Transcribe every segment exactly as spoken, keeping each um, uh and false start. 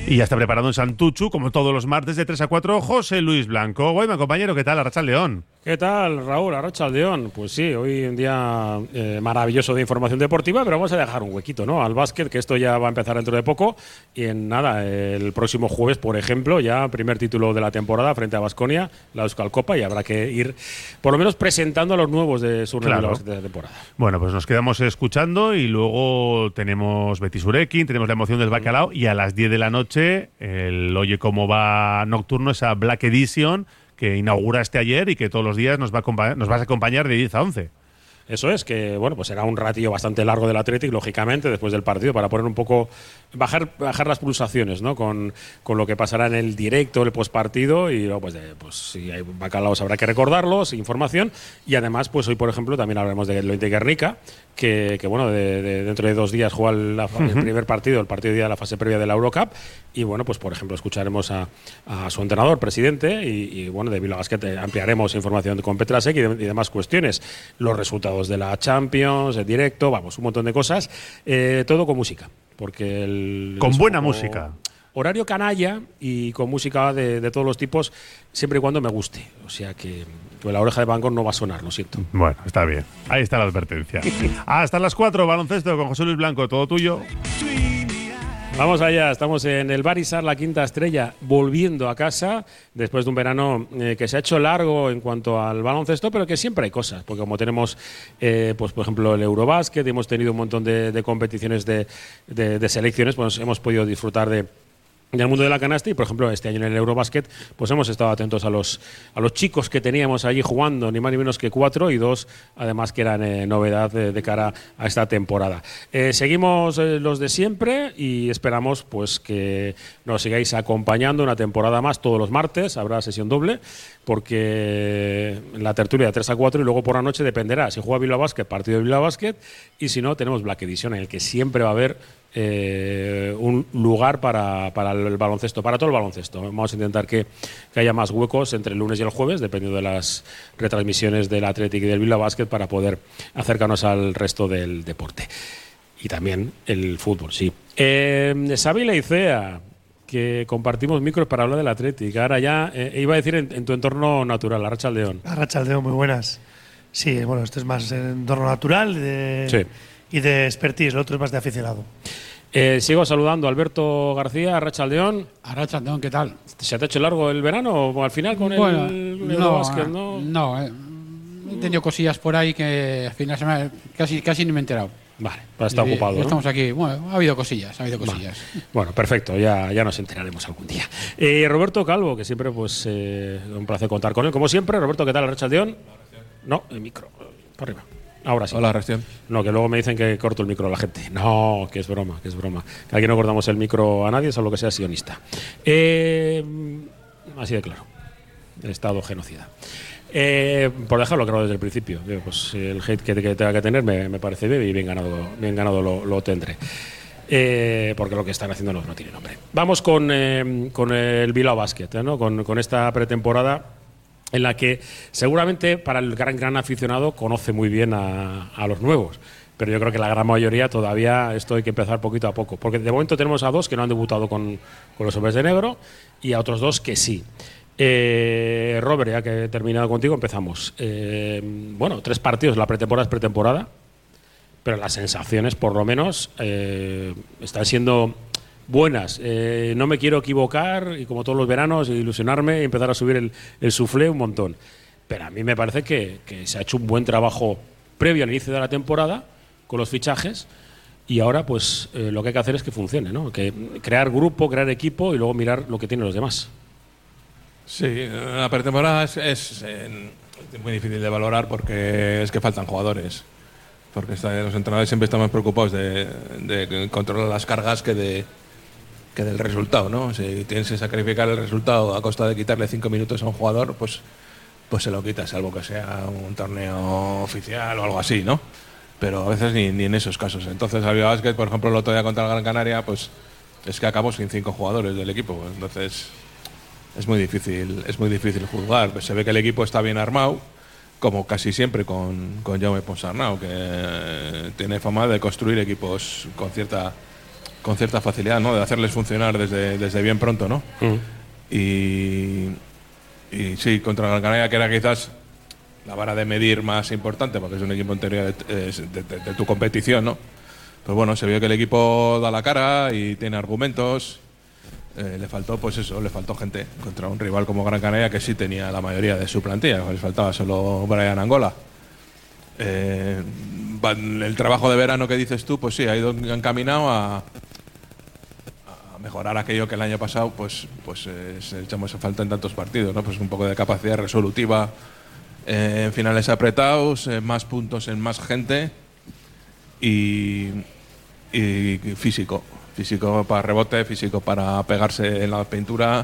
Y ya está preparado en Santuchu, como todos los martes de tres a cuatro, José Luis Blanco. Guayma, compañero, ¿qué tal? Arratsaldeón. ¿Qué tal, Raúl? Arratsaldeón. Pues sí, hoy un día eh, maravilloso de información deportiva, pero vamos a dejar un huequito, ¿no?, al básquet, que esto ya va a empezar dentro de poco. Y en nada, el próximo jueves, por ejemplo, ya primer título de la temporada frente a Baskonia, la Euskal Copa, y habrá que ir, por lo menos, presentando a los nuevos de su Claro. de la temporada. Bueno, pues nos quedamos escuchando y luego tenemos Betis Urekin, tenemos la emoción del bacalao y a las diez de la noche el Oye Cómo Va nocturno, esa Black Edition que inauguraste ayer y que todos los días nos, va a acompa- nos vas a acompañar de diez a once. Eso es, que bueno, pues será un ratillo bastante largo del Athletic, lógicamente, después del partido, para poner un poco, bajar bajar las pulsaciones, ¿no?, con, con lo que pasará en el directo, el postpartido, y luego pues, de, pues si hay bacalaos habrá que recordarlos, información, y además pues hoy, por ejemplo, también hablaremos de Lointe Guernica, que, que bueno, de, de, dentro de dos días juega el, la, uh-huh. el primer partido, el partido de día de la fase previa de la Eurocup, y bueno, pues por ejemplo escucharemos a, a su entrenador, presidente, y, y bueno, de Bilbao Basket ampliaremos información con Petrasek y, de, y demás cuestiones, los resultados de la Champions, el directo, vamos, un montón de cosas, eh, todo con música, porque el, con buena música. Horario canalla y con música de, de todos los tipos, siempre y cuando me guste. O sea que, que la oreja de Van Gogh no va a sonar, lo siento. Bueno, está bien. Ahí está la advertencia. Hasta las cuatro, baloncesto con José Luis Blanco, todo tuyo. Vamos allá, estamos en el Barisar, la quinta estrella, volviendo a casa después de un verano eh, que se ha hecho largo en cuanto al baloncesto, pero que siempre hay cosas, porque como tenemos, eh, pues por ejemplo, el Eurobásquet, hemos tenido un montón de, de competiciones de, de, de selecciones, pues hemos podido disfrutar de del mundo de la canasta y, por ejemplo, este año en el Eurobásquet pues hemos estado atentos a los a los chicos que teníamos allí jugando, ni más ni menos que cuatro y dos, además que eran eh, novedad de, de cara a esta temporada. Eh, seguimos eh, los de siempre y esperamos pues que nos sigáis acompañando una temporada más todos los martes, habrá sesión doble, porque la tertulia de tres a cuatro y luego por la noche dependerá si juega Bilbao Basket, partido de Bilbao Basket, y si no, tenemos Black Edition, en el que siempre va a haber Eh, un lugar para, para el baloncesto, para todo el baloncesto. Vamos a intentar que, que haya más huecos entre el lunes y el jueves, dependiendo de las retransmisiones del Athletic y del Bilbao Basket, para poder acercarnos al resto del deporte. Y también el fútbol, sí. Eh, Xavi Leicea, que compartimos micros para hablar del Athletic. Ahora ya, eh, iba a decir en, en tu entorno natural, Arratsaldeón. Arratsaldeón, muy buenas. Sí, bueno, esto es más en entorno natural de, sí. y de expertise, el otro es más de aficionado. Eh, sigo saludando a Alberto García, Arratsaldeón. Arratsaldeón, ¿qué tal? ¿Se te ha hecho largo el verano o al final con bueno, el no, Eurobásquet? No, no eh, he tenido cosillas por ahí que al final se me, casi, casi ni me he enterado. Vale, pues está y, ocupado, y ¿no? Estamos aquí. Bueno, ha habido cosillas, ha habido cosillas. Vale. Bueno, perfecto, ya, ya nos enteraremos algún día. Eh, Roberto Calvo, que siempre pues eh, un placer contar con él. Como siempre, Roberto, ¿qué tal, Arratsaldeón? No, el micro, por arriba. Ahora sí. Hola, Recién. No, que luego me dicen que corto el micro a la gente. No, que es broma, que es broma. Que aquí no cortamos el micro a nadie, salvo que sea sionista. Eh, así de claro. Estado genocida. Eh, por dejarlo claro desde el principio. Pues el hate que, que tenga que tener me, me parece bien y bien ganado, bien ganado lo, lo tendré. Eh, porque lo que están haciendo no, no tiene nombre. Vamos con, eh, con el Bilbao Basket, ¿no? con, con esta pretemporada en la que seguramente para el gran gran aficionado conoce muy bien a, a los nuevos, pero yo creo que la gran mayoría todavía esto hay que empezar poquito a poco, porque de momento tenemos a dos que no han debutado con, con los hombres de negro y a otros dos que sí. Eh, Robert, ya que he terminado contigo, empezamos. Eh, bueno, tres partidos, la pretemporada es pretemporada, pero las sensaciones por lo menos eh, están siendo buenas. Eh, no me quiero equivocar y como todos los veranos ilusionarme y empezar a subir el, el suflé un montón, pero a mí me parece que, que se ha hecho un buen trabajo previo al inicio de la temporada con los fichajes y ahora pues eh, lo que hay que hacer es que funcione, ¿no? Que crear grupo, crear equipo y luego mirar lo que tienen los demás. Sí, la pretemporada es, es, eh, muy difícil de valorar porque es que faltan jugadores, porque está, los entrenadores siempre están más preocupados de, de controlar las cargas que de que del resultado, ¿no? Si tienes que sacrificar el resultado a costa de quitarle cinco minutos a un jugador, pues, pues se lo quitas, salvo que sea un torneo oficial o algo así, ¿no? Pero a veces ni, ni en esos casos. Entonces, al Bilbao Basket, por ejemplo, el otro día contra el Gran Canaria, pues es que acabamos sin cinco jugadores del equipo. Entonces, es muy difícil, es muy difícil juzgar. Pues se ve que el equipo está bien armado, como casi siempre con, con Jaume Ponsarnau, que tiene fama de construir equipos con cierta con cierta facilidad, ¿no? De hacerles funcionar desde, desde bien pronto, ¿no? Mm. Y, y sí, contra Gran Canaria, que era quizás la vara de medir más importante, porque es un equipo anterior de, de, de, de tu competición, ¿no? Pues bueno, se vio que el equipo da la cara y tiene argumentos. Eh, le faltó, pues eso, le faltó gente contra un rival como Gran Canaria, que sí tenía la mayoría de su plantilla. Les faltaba solo Brian Angola. Eh, el trabajo de verano que dices tú, pues sí, ha ido encaminado a, a mejorar aquello que el año pasado, pues, pues eh, echamos falta en tantos partidos, ¿no? Pues un poco de capacidad resolutiva eh, en finales apretados, eh, más puntos en más gente y, y físico. Físico para rebote, físico para pegarse en la pintura,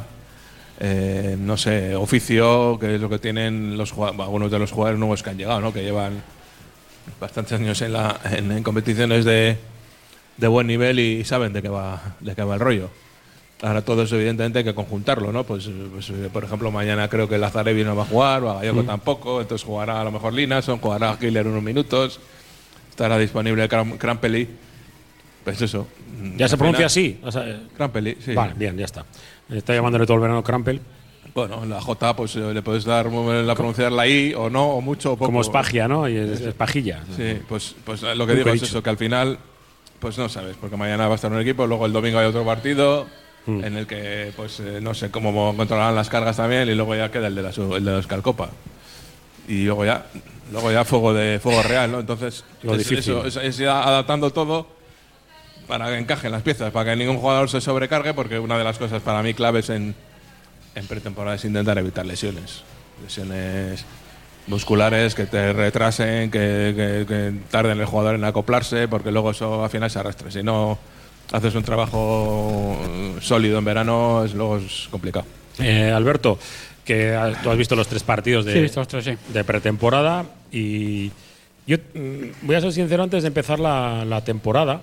eh, no sé, oficio, que es lo que tienen los algunos de los jugadores nuevos que han llegado, ¿no? Que llevan bastantes años en, la, en, en competiciones de, de buen nivel y saben de qué va, de qué va el rollo. Ahora todo eso evidentemente hay que conjuntarlo, ¿no? Pues, pues por ejemplo, mañana creo que Lazarevi no va a jugar, Bagayoko mm. tampoco, entonces jugará a lo mejor Linason, jugará Killer unos minutos, estará disponible Crampelli. Pues eso. ¿Ya se pronuncia así? O sea, Crampelli, sí. Vale, bien, ya está. Está llamándole todo el verano Crampel. Bueno, la J, pues le puedes dar la pronunciar la I o no, o mucho o poco. Como Espagia, ¿no? Y es, es pajilla. Sí, pues, pues lo que digo es eso, que al final, pues no sabes, porque mañana va a estar un equipo, luego el domingo hay otro partido mm. en el que, pues no sé cómo controlarán las cargas también, y luego ya queda el de la, el de la Euskalcopa. Y luego ya, luego ya fuego de fuego real, ¿no? Entonces, lo es, difícil. Eso, es, es ir adaptando todo para que encajen las piezas, para que ningún jugador se sobrecargue, porque una de las cosas para mí claves en, en pretemporada es intentar evitar lesiones. Lesiones musculares que te retrasen, que, que, que tarden el jugador en acoplarse, porque luego eso al final se arrastra. Si no haces un trabajo sólido en verano, es, luego es complicado. Eh, Alberto, que tú has visto los tres partidos de, sí, estos tres, sí. de pretemporada, y yo mm, voy a ser sincero, antes de empezar la, la temporada,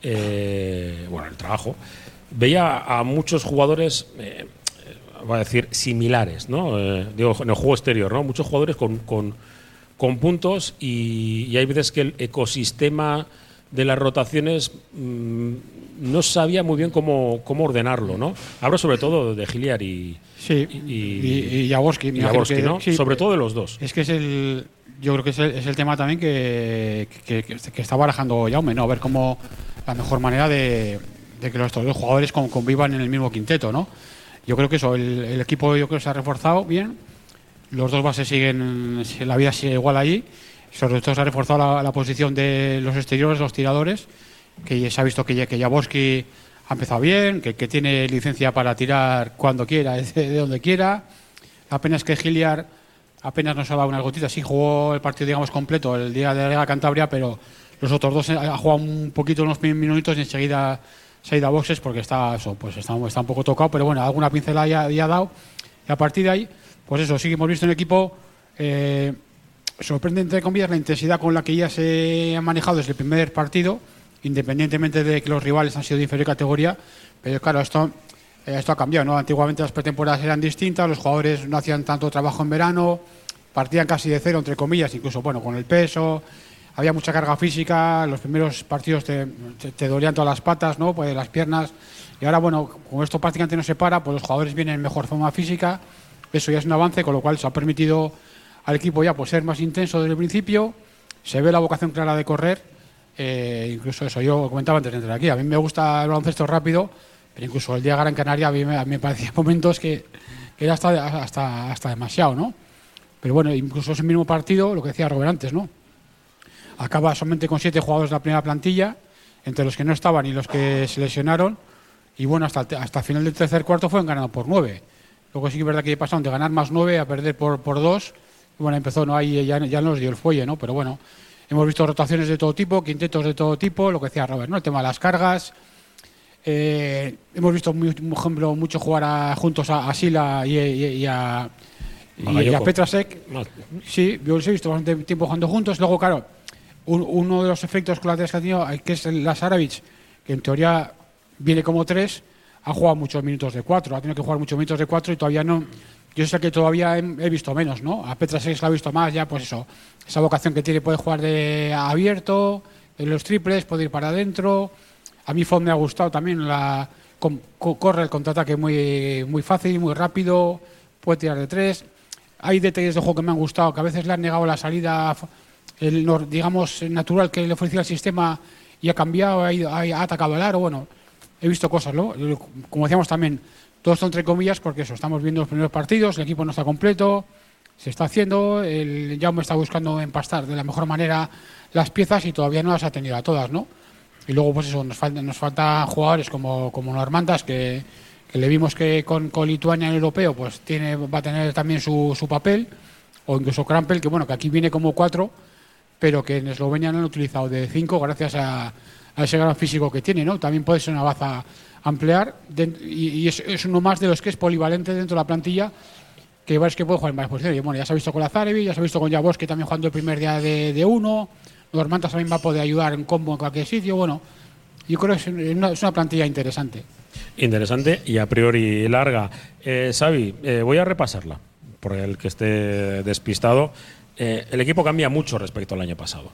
Eh, bueno, el trabajo, veía a muchos jugadores, eh, voy a decir, similares, ¿no? Eh, digo, en el juego exterior, ¿no? Muchos jugadores con, con, con puntos y, y hay veces que el ecosistema de las rotaciones mmm, no sabía muy bien cómo, cómo ordenarlo, ¿no? Hablo sobre todo de Hilliard y sí, y, y, y Jaworski, y Jaworski, ¿no? Sí, sobre todo de los dos. Es que es el, yo creo que es el, es el tema también que, que, que, que está barajando Jaume, ¿no? A ver cómo la mejor manera de, de que los dos jugadores convivan en el mismo quinteto, ¿no? Yo creo que eso, el, el equipo yo creo que se ha reforzado bien, los dos bases siguen, la vida sigue igual allí, sobre todo se ha reforzado la, la posición de los exteriores, los tiradores, que se ha visto que, que Jaworski ha empezado bien, que, que tiene licencia para tirar cuando quiera, de, de donde quiera. Apenas que Hilliard apenas nos ha dado unas gotitas, sí jugó el partido, digamos, completo el día de la Liga Cantabria, pero los otros dos ha jugado un poquito, unos minutos, y enseguida se ha ido a boxes porque está, eso, pues está, está un poco tocado, pero bueno, alguna pincelada ya, ya ha dado. Y a partir de ahí, pues eso, sí que hemos visto un equipo eh, sorprendente, entre comillas, la intensidad con la que ya se ha manejado desde el primer partido, independientemente de que los rivales han sido de inferior categoría. Pero claro, esto, eh, esto ha cambiado, ¿no? Antiguamente las pretemporadas eran distintas, los jugadores no hacían tanto trabajo en verano, partían casi de cero, entre comillas, incluso bueno, con el peso. Había mucha carga física, los primeros partidos te, te, te dolían todas las patas, ¿no? Pues las piernas. Y ahora, bueno, como esto prácticamente no se para, pues los jugadores vienen en mejor forma física. Eso ya es un avance, con lo cual se ha permitido al equipo ya pues ser más intenso desde el principio. Se ve la vocación clara de correr. Eh, incluso eso, yo comentaba antes de entrar aquí, a mí me gusta el baloncesto rápido, pero incluso el día de Gran Canaria a mí me, a mí me parecía momentos que, que era hasta, hasta, hasta demasiado, ¿no? Pero bueno, incluso ese mismo partido, lo que decía Robert antes, ¿no? Acaba solamente con siete jugadores de la primera plantilla, entre los que no estaban y los que se lesionaron, y bueno, hasta el, hasta el final del tercer cuarto fueron ganando por nueve. Luego sí que es verdad que pasaron de ganar más nueve a perder por, por dos, y bueno, empezó, ¿no? Ahí ya, ya nos dio el fuelle, ¿no? Pero bueno, hemos visto rotaciones de todo tipo, quintetos de todo tipo, lo que decía Robert, ¿no? El tema de las cargas. Eh, hemos visto, muy, por ejemplo, mucho jugar a, juntos a, a Sila y, y, y a, y a Petrasek. Sí, yo los he visto bastante tiempo jugando juntos. Luego, claro, un, uno de los efectos colaterales que ha tenido, que es el Lazarevic, que en teoría viene como tres, ha jugado muchos minutos de cuatro, ha tenido que jugar muchos minutos de cuatro y todavía no. Yo sé que todavía he, he visto menos, ¿no? A Petrasek la he visto más, ya pues eso, esa vocación que tiene, puede jugar de abierto, en los triples, puede ir para adentro. A mí Font me ha gustado también, la, con, co, corre el contraataque muy, muy fácil, muy rápido, puede tirar de tres. Hay detalles de juego que me han gustado, que a veces le han negado la salida, el, digamos, natural que le ofrecía el sistema y ha cambiado, ha, ido, ha, ha atacado el aro. Bueno, he visto cosas, ¿no? Como decíamos también, todo esto entre comillas, porque eso, estamos viendo los primeros partidos, el equipo no está completo, se está haciendo, el Jaume está buscando empastar de la mejor manera las piezas y todavía no las ha tenido a todas, ¿no? Y luego, pues eso, nos faltan nos falta jugadores como, como Normantas, que, que le vimos que con, con Lituania en el europeo pues tiene, va a tener también su, su papel, o incluso Krampel, que bueno, que aquí viene como cuatro, pero que en Eslovenia no han utilizado de cinco gracias a, a ese gran físico que tiene, ¿no? También puede ser una baza a ampliar, de, y, y es, es uno más de los que es polivalente dentro de la plantilla, que ves que puede jugar en varias posiciones. Bueno, ya se ha visto con Lazarevic, ya se ha visto con Jaworski también jugando el primer día de, de uno. Normantas también va a poder ayudar en combo en cualquier sitio. Bueno, yo creo que es una, es una plantilla interesante. Interesante y a priori larga. Eh, Xavi, eh, voy a repasarla, por el que esté despistado. Eh, el equipo cambia mucho respecto al año pasado.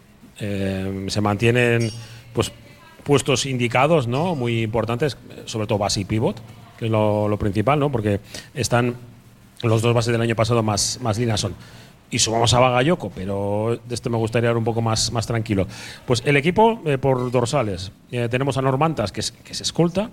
Eh, se mantienen pues puestos indicados, ¿no? Muy importantes, sobre todo base y pivot, que es lo, lo principal, ¿no? Porque están los dos bases del año pasado más, más líneas son. Y sumamos a Bagayoko, pero de este me gustaría ir un poco más, más tranquilo. Pues el equipo eh, por dorsales. Eh, tenemos a Normantas, que es, que es escolta.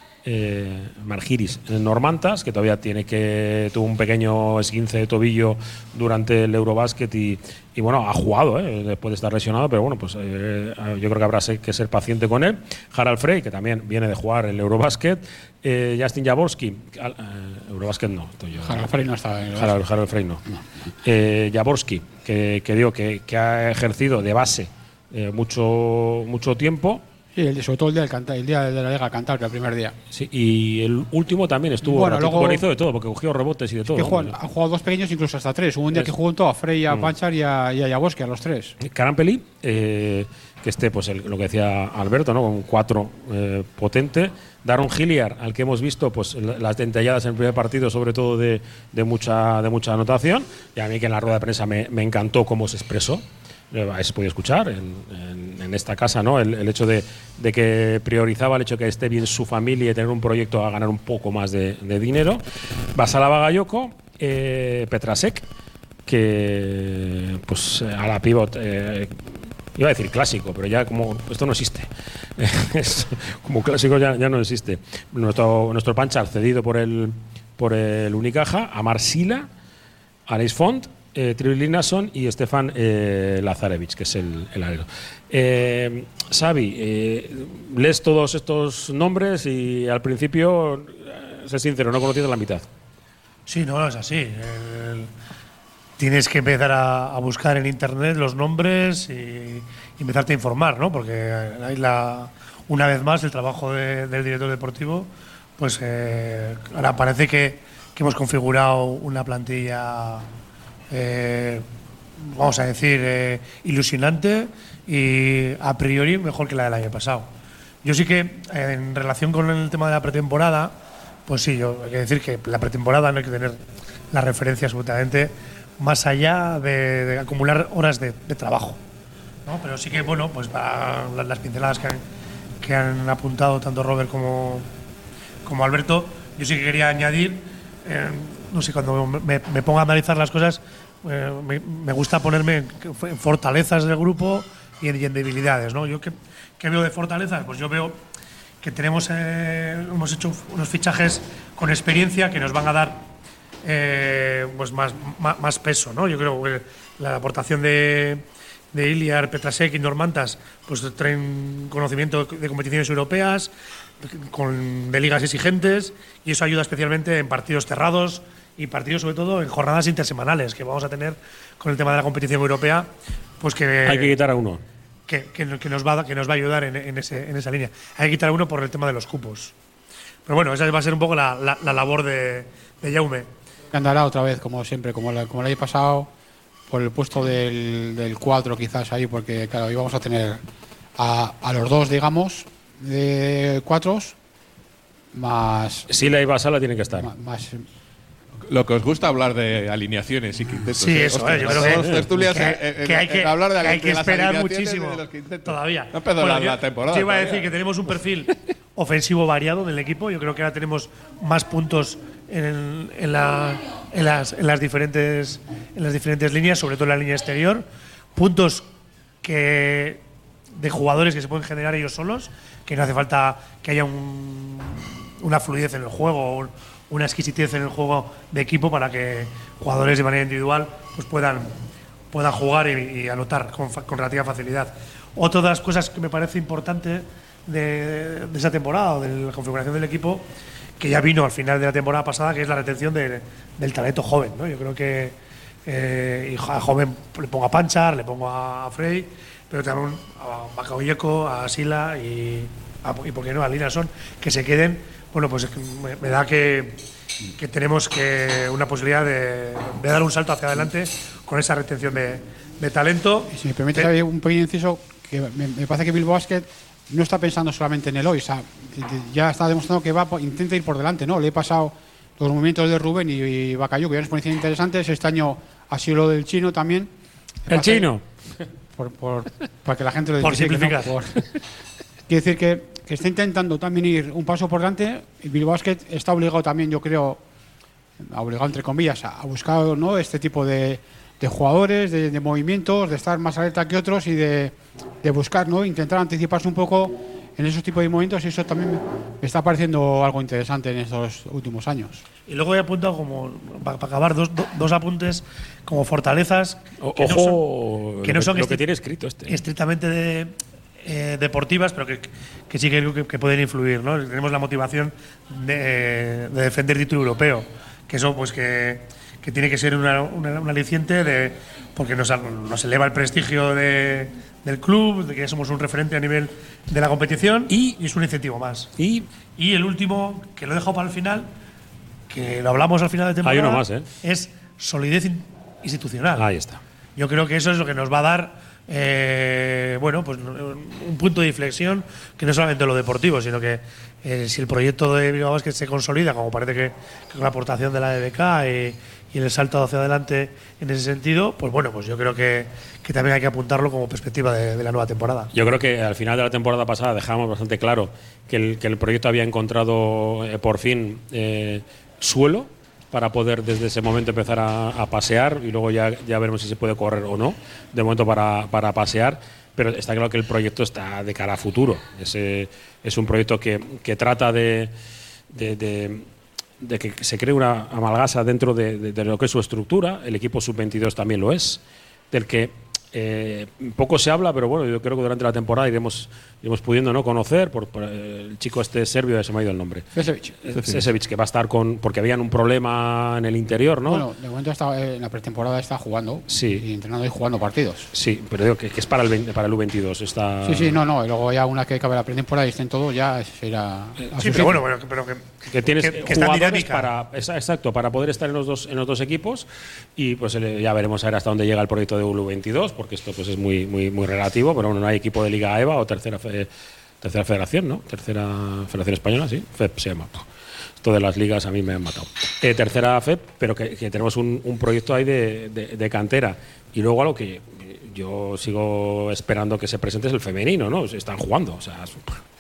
Eh, Margiris Normantas, que todavía tiene que tuvo un pequeño esguince de tobillo durante el Eurobasket y, y bueno, ha jugado eh, después de estar lesionado, pero bueno, pues eh, yo creo que habrá que ser paciente con él. Harald Frey, que también viene de jugar el Eurobasket. Eh, Justin Jaworski, eh, Eurobasket no. Yo, Harald Frey no está en el Harald, Harald Frey no. no. Eh, Jaworski, que, que digo que, que ha ejercido de base eh, mucho, mucho tiempo. Sí, el, sobre todo el día, del Cantar, el día de la Liga Cantabria, el primer día. Sí, y el último también estuvo. Bueno, luego bueno, hizo de todo, porque cogió rebotes y de todo. Que juegan, ha jugado dos pequeños, incluso hasta tres. Hubo un día es. que jugó todo a Frey, a mm. Panchar y a, y a Jaworski, a los tres. Carampeli, eh, que esté, pues el, lo que decía Alberto, ¿no? Con cuatro eh, potente. Daron Hilliard, al que hemos visto pues las dentalladas en el primer partido, sobre todo de, de, mucha, de mucha anotación. Y a mí, que en la rueda de prensa me, me encantó cómo se expresó. Se podía escuchar en, en, en esta casa, ¿no? El, el hecho de, de que priorizaba el hecho de que esté bien su familia y tener un proyecto a ganar un poco más de, de dinero. Basala Bagayoko, eh, Petrasek, que pues a la pivot, eh, iba a decir clásico, pero ya como esto no existe. Es, como clásico ya, ya no existe. Nuestro, nuestro Panchar cedido por el, por el Unicaja, a Marsila, Alex Font, Eh, Trevor Linnason y Stefan eh, Lazarevic, que es el, el alero. Eh, Xavi, eh, lees todos estos nombres y al principio, eh, sé sincero, no conocías la mitad. Sí, no, es así. El, tienes que empezar a, a buscar en internet los nombres y, y empezarte a informar, ¿no? Porque hay la, una vez más el trabajo de, del director deportivo, pues eh, ahora parece que, que hemos configurado una plantilla. Eh, vamos a decir, eh, ilusionante y a priori mejor que la del año pasado. Yo sí que, eh, en relación con el tema de la pretemporada, pues sí, yo hay que decir que la pretemporada no hay que tener la referencia absolutamente más allá de, de acumular horas de, de trabajo, ¿no? Pero sí que, bueno, pues para las pinceladas que han, que han apuntado tanto Robert como, como Alberto, yo sí que quería añadir, eh, no sé, cuando me, me pongo a analizar las cosas, eh, me, me gusta ponerme en, en fortalezas del grupo y en, y en debilidades, ¿no? Yo ¿qué, qué veo de fortalezas? Pues yo veo que tenemos, eh, hemos hecho unos fichajes con experiencia que nos van a dar eh, pues más, más, más peso, ¿no? Yo creo que la aportación de, de Iliar, Petrasek y Normantas pues traen conocimiento de competiciones europeas, con, de ligas exigentes, y eso ayuda especialmente en partidos cerrados y partidos sobre todo en jornadas intersemanales que vamos a tener con el tema de la competición europea, pues que hay que quitar a uno que, que, que, nos, va, que nos va a ayudar en, en, ese, en esa línea. Hay que quitar a uno por el tema de los cupos, pero bueno, esa va a ser un poco la, la, la labor de, de Jaume. Andará otra vez, como siempre, como, la, como el año pasado, por el puesto del, del cuatro quizás ahí, porque claro, íbamos a tener a, a los dos, digamos, de cuatros, más… Sila y Basala tienen que estar. Más, más lo que os gusta hablar de alineaciones y quintetos. Sí, ¿eh? eso, Hostia, eh, yo las creo dos que, tertulias que, en- en- que hay en que, hablar de, que hay que de las esperar alineaciones muchísimo y de los quintetos. todavía. No empezó Bueno, la, yo- la temporada. Yo iba a todavía. decir que tenemos un perfil ofensivo variado en el equipo. Yo creo que ahora tenemos más puntos en, en, la- en las, en las diferentes en las diferentes líneas, sobre todo en la línea exterior. Puntos que de jugadores que se pueden generar ellos solos, que no hace falta que haya un- una fluidez en el juego, un- una exquisitez en el juego de equipo para que jugadores de manera individual pues puedan, puedan jugar y, y anotar con, fa- con relativa facilidad. Otra de las cosas que me parece importante de, de esa temporada o de la configuración del equipo, que ya vino al final de la temporada pasada, que es la retención de- del talento joven, ¿no? Yo creo que eh, y a joven le pongo a Panchar, le pongo a Frey, pero también a Bakayoko, a Sila y, a, y por qué no, a Linason, que se queden. Bueno, pues me, me da que, que tenemos que una posibilidad de, de dar un salto hacia adelante con esa retención de, de talento. Y si me permites, Te- hay un pequeño inciso, que me, me parece que Bilbao Basket no está pensando solamente en el hoy, o sea, ya está demostrando que va, por- intenta ir por delante, ¿no? Le he pasado los movimientos de Rubén y, y Bakayoko, que eran experiencias interesantes. Este año ha sido lo del chino también. Me El parece- chino. Por, por- para que la gente lo Por identifique, ¿no? simplificar. Por- Quiere decir que, que está intentando también ir un paso por delante. Y Bilbao Basket está obligado también, yo creo, obligado entre comillas, a, a buscar, ¿no?, este tipo de, de jugadores, de, de movimientos, de estar más alerta que otros y de, de buscar, ¿no?, intentar anticiparse un poco en esos tipos de movimientos. Y eso también me me está pareciendo algo interesante en estos últimos años. Y luego he apuntado como, para acabar, dos, do- dos apuntes como fortalezas O- que no ojo, son, que lo no que- son lo que estri- tiene escrito este. estrictamente de- eh, deportivas, pero que, que sí que creo que, que pueden influir, ¿no? Tenemos la motivación de, de defender título europeo, que eso pues que, que tiene que ser una, una- un aliciente de, porque nos, nos eleva el prestigio de- del club, de que somos un referente a nivel de la competición Y- y es un incentivo más. Y Y el último, que lo he dejado para el final, que lo hablamos al final de temporada, Hay uno más, ¿eh? es solidez in- institucional. ahí está. Yo creo que eso es lo que nos va a dar eh, bueno, pues un punto de inflexión, que no es solamente lo deportivo, sino que eh, si el proyecto de Bilbao Basket se consolida, como parece que, que con la aportación de la E B K y, y el salto hacia adelante en ese sentido, pues bueno, pues yo creo que, que también hay que apuntarlo como perspectiva de, de la nueva temporada. Yo creo que al final de la temporada pasada dejamos bastante claro que el, que el proyecto había encontrado eh, por fin eh, suelo para poder desde ese momento empezar a, a pasear y luego ya, ya veremos si se puede correr o no. De momento para, para pasear, pero está claro que el proyecto está de cara a futuro. Ese, es un proyecto que, que trata de, de, de, de que se cree una amalgasa dentro de, de, de lo que es su estructura. El equipo sub veintidós también lo es, del que Eh, poco se habla, pero bueno, yo creo que durante la temporada iremos, iremos pudiendo, ¿no?, conocer por, por el chico este serbio, se me ha ido el nombre. Fesevic. Eh, Sesevic, que va a estar con. Porque habían un problema en el interior, ¿no? Bueno, de momento está, eh, en la pretemporada está jugando. Sí. Y entrenando y jugando partidos. Sí, pero digo que, que es para el, veinte para el U veintidós. Está, Sí, sí, no, no. Y luego ya una que acabe la pretemporada y estén todos, ya se irá. a su Sí, sitio. pero bueno, bueno, pero que, que tienes que- que está en jugadores dinámica. para esa- exacto para poder estar en los dos en los dos equipos y pues eh, ya veremos a ver hasta dónde llega el proyecto de U veintidós, porque esto pues es muy muy muy relativo, pero bueno, no hay equipo de Liga EVA o tercera fe- tercera federación, ¿no? Tercera Federación Española, sí, F E P se llama. Esto de las ligas a mí me han matado. Eh, tercera F E P, pero que, que tenemos un, un proyecto ahí de, de, de cantera. Y luego algo que yo sigo esperando que se presente es el femenino, ¿no? Están jugando, o sea, es-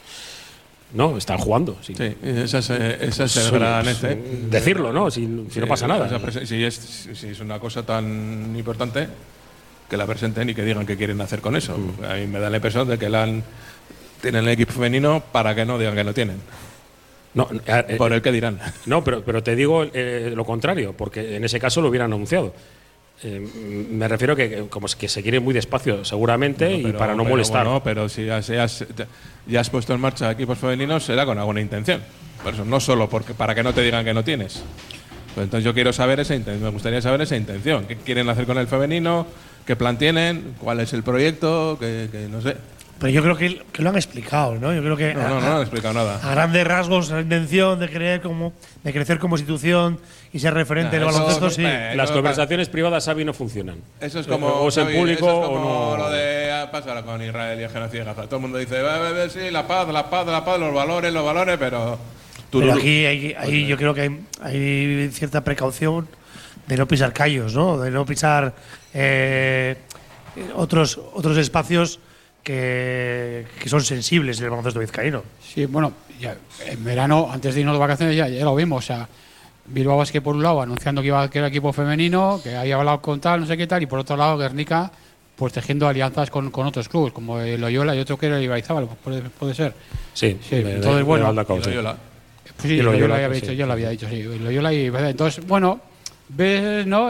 no, están jugando. Sí. Sí, ese es, eh, ese es el Solo, gran pues, este. decirlo, ¿no? Si, si no Sí, pasa nada. esa presen- Si es, si es una cosa tan importante, que la presenten y que digan qué quieren hacer con eso. Mm. A mí me da la impresión de que la han, tienen el equipo femenino para que no digan que no tienen. No, eh, eh, Por el que dirán. no, pero, pero te digo eh, lo contrario, porque en ese caso lo hubieran anunciado. Eh, me refiero que, que como es que se quiere muy despacio, seguramente, No, y pero- para no pero molestar. bueno, pero si ya, si has, ya has puesto en marcha equipos femeninos, será con alguna intención. Por eso, no solo porque, para que no te digan que no tienes. Pues entonces yo quiero saber esa intención, me gustaría saber esa intención. ¿Qué quieren hacer con el femenino? ¿Qué plan tienen? ¿Cuál es el proyecto? Que, que no sé. Pero yo creo que, que lo han explicado, ¿no? Yo creo que No, a, no, no han explicado nada. a grandes rasgos la intención de creer como de crecer como institución y ser referente en el Nah, eso- baloncesto, sí. eh, Las eso- conversaciones privadas, Xavi, no funcionan. Eso es como, O es en Xavi, público eso es como o no. lo de ah, pasa ahora con Israel y el genocidio de Gaza. Todo el mundo dice, "Va, va, va, sí, la paz, la paz, la paz, los valores, los valores", pero Pero aquí hay, hay, yo creo que hay, hay cierta precaución de no pisar callos, ¿no? De no pisar eh, otros, otros espacios que, que son sensibles en el baloncesto vizcaíno. Sí, bueno, ya, en verano, antes de irnos de vacaciones, ya, ya lo vimos. O sea, Bilbao Basket por un lado anunciando que iba que era equipo femenino, que había hablado con tal, no sé qué tal, y por otro lado Guernica pues tejiendo alianzas con, con otros clubes, como el Loyola y otro que era el Ibaizábal, puede, puede ser. Sí, sí. De, Entonces, de, bueno. De Baldacao, sí. Loyola. Pues sí, Y Loyola, Loyola, había sí, dicho, sí, yo lo había dicho, sí. Loyola y Ibaizábal. Entonces, bueno, ves, ¿no?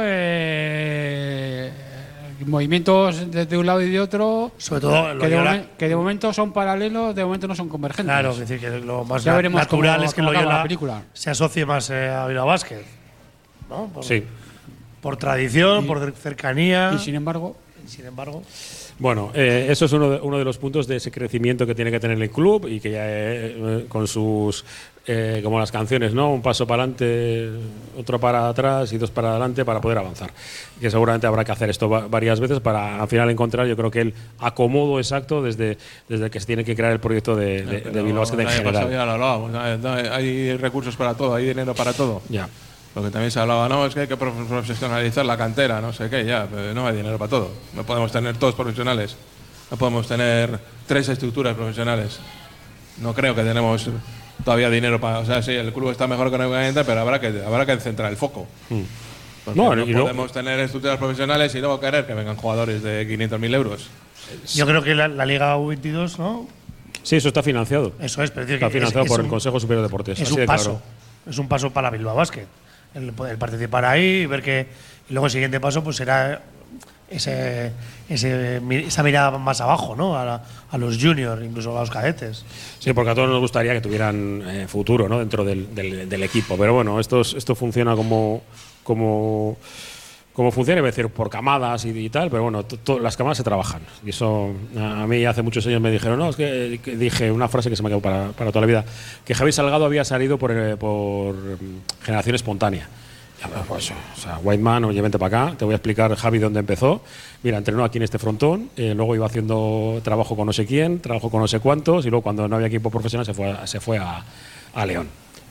Eh, movimientos de un lado y de otro, sobre todo que de, Loyola, momen, que de momento son paralelos, de momento no son convergentes. Claro, es decir, que lo más ya veremos natural cómo, es que cómo acaba la Loyola película. se asocie más eh, a Bilbao Basket, ¿no? Por, Sí. por tradición, Y- por cercanía. Y sin embargo, sin embargo, Bueno, eh, eso es uno de, uno de los puntos de ese crecimiento que tiene que tener el club y que ya eh, eh, con sus, eh, como las canciones, ¿no? Un paso para adelante, otro para atrás y dos para adelante para poder avanzar. Que seguramente habrá que hacer esto va- varias veces para al final encontrar, yo creo que el acomodo exacto desde, desde que se tiene que crear el proyecto de, de, de Bilbao Basket en el año pasado general. ya lo hablábamos, hay- hay recursos para todo, hay dinero para todo. Ya. Porque también se hablaba, no, es que hay que prof- profesionalizar la cantera, no sé qué, ya, pero no hay dinero para todo. No podemos tener todos profesionales, no podemos tener tres estructuras profesionales. No creo que tenemos todavía dinero para. O sea, sí, el club está mejor económicamente, pero habrá que, habrá que centrar el foco. Porque No, no, y luego- podemos tener estructuras profesionales y luego querer que vengan jugadores de quinientos mil euros. yo creo que la, la Liga U veintidós, ¿no? Sí, eso está financiado. Eso es, pero es decir, Está que es- financiado es por un- el Consejo Superior de Deportes. Es así un de paso. claro. Es un paso para Bilbao Basket. El, el participar ahí y ver que. Y luego el siguiente paso pues será ese, ese, esa mirada más abajo, ¿no? A, la- a los juniors, incluso a los cadetes. Sí, porque a todos nos gustaría que tuvieran eh, futuro, ¿no? Dentro del, del- del equipo. Pero bueno, esto, es- esto funciona como, como, como funciona, iba a decir, por camadas y, y tal, pero bueno, to- to- las camadas se trabajan. Y eso, a, a mí hace muchos años me dijeron, no, es que, que dije una frase que se me quedó para, para toda la vida, que Javi Salgado había salido por, eh, por mm, generación espontánea. Ya, pues, o sea, Whiteman, oye, vente para acá, te voy a explicar Javi dónde empezó. Mira, entrenó aquí en este frontón, eh, luego iba haciendo trabajo con no sé quién, trabajo con no sé cuántos, y luego cuando no había equipo profesional se fue a, se fue a, a León.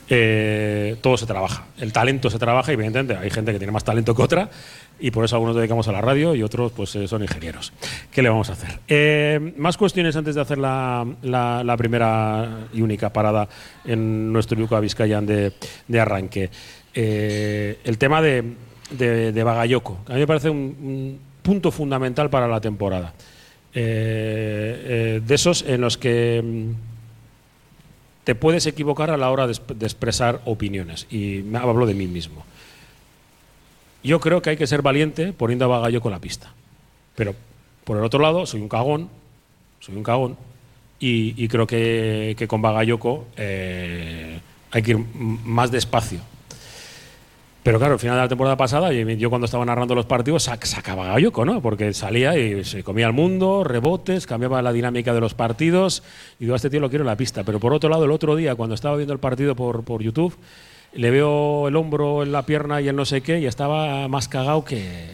Eh, todo se trabaja, el talento se trabaja, y evidentemente hay gente que tiene más talento que otra, y por eso algunos nos dedicamos a la radio y otros pues eh, son ingenieros. ¿Qué le vamos a hacer? Eh, más cuestiones antes de hacer la, la, la primera y única parada en nuestro Luca Vizcayan de, de arranque. Eh, el tema de, de, de Bagayoko, a mí me parece un, un punto fundamental para la temporada. Eh, eh, de esos en los que mm, te puedes equivocar a la hora de, de expresar opiniones. Y me hablo de mí mismo. Yo creo que hay que ser valiente poniendo a Bagayoko en la pista. Pero, por el otro lado, soy un cagón, soy un cagón, y, y creo que, que con Bagayoko eh, hay que ir m- más despacio. Pero claro, al final de la temporada pasada, y yo cuando estaba narrando los partidos, sac- sacaba Bagayoko, ¿no? Porque salía y se comía el mundo, rebotes, cambiaba la dinámica de los partidos, y digo, a este tío lo quiero en la pista. Pero por otro lado, el otro día, cuando estaba viendo el partido por, por YouTube, le veo el hombro en la pierna y el no sé qué, y estaba más cagado que…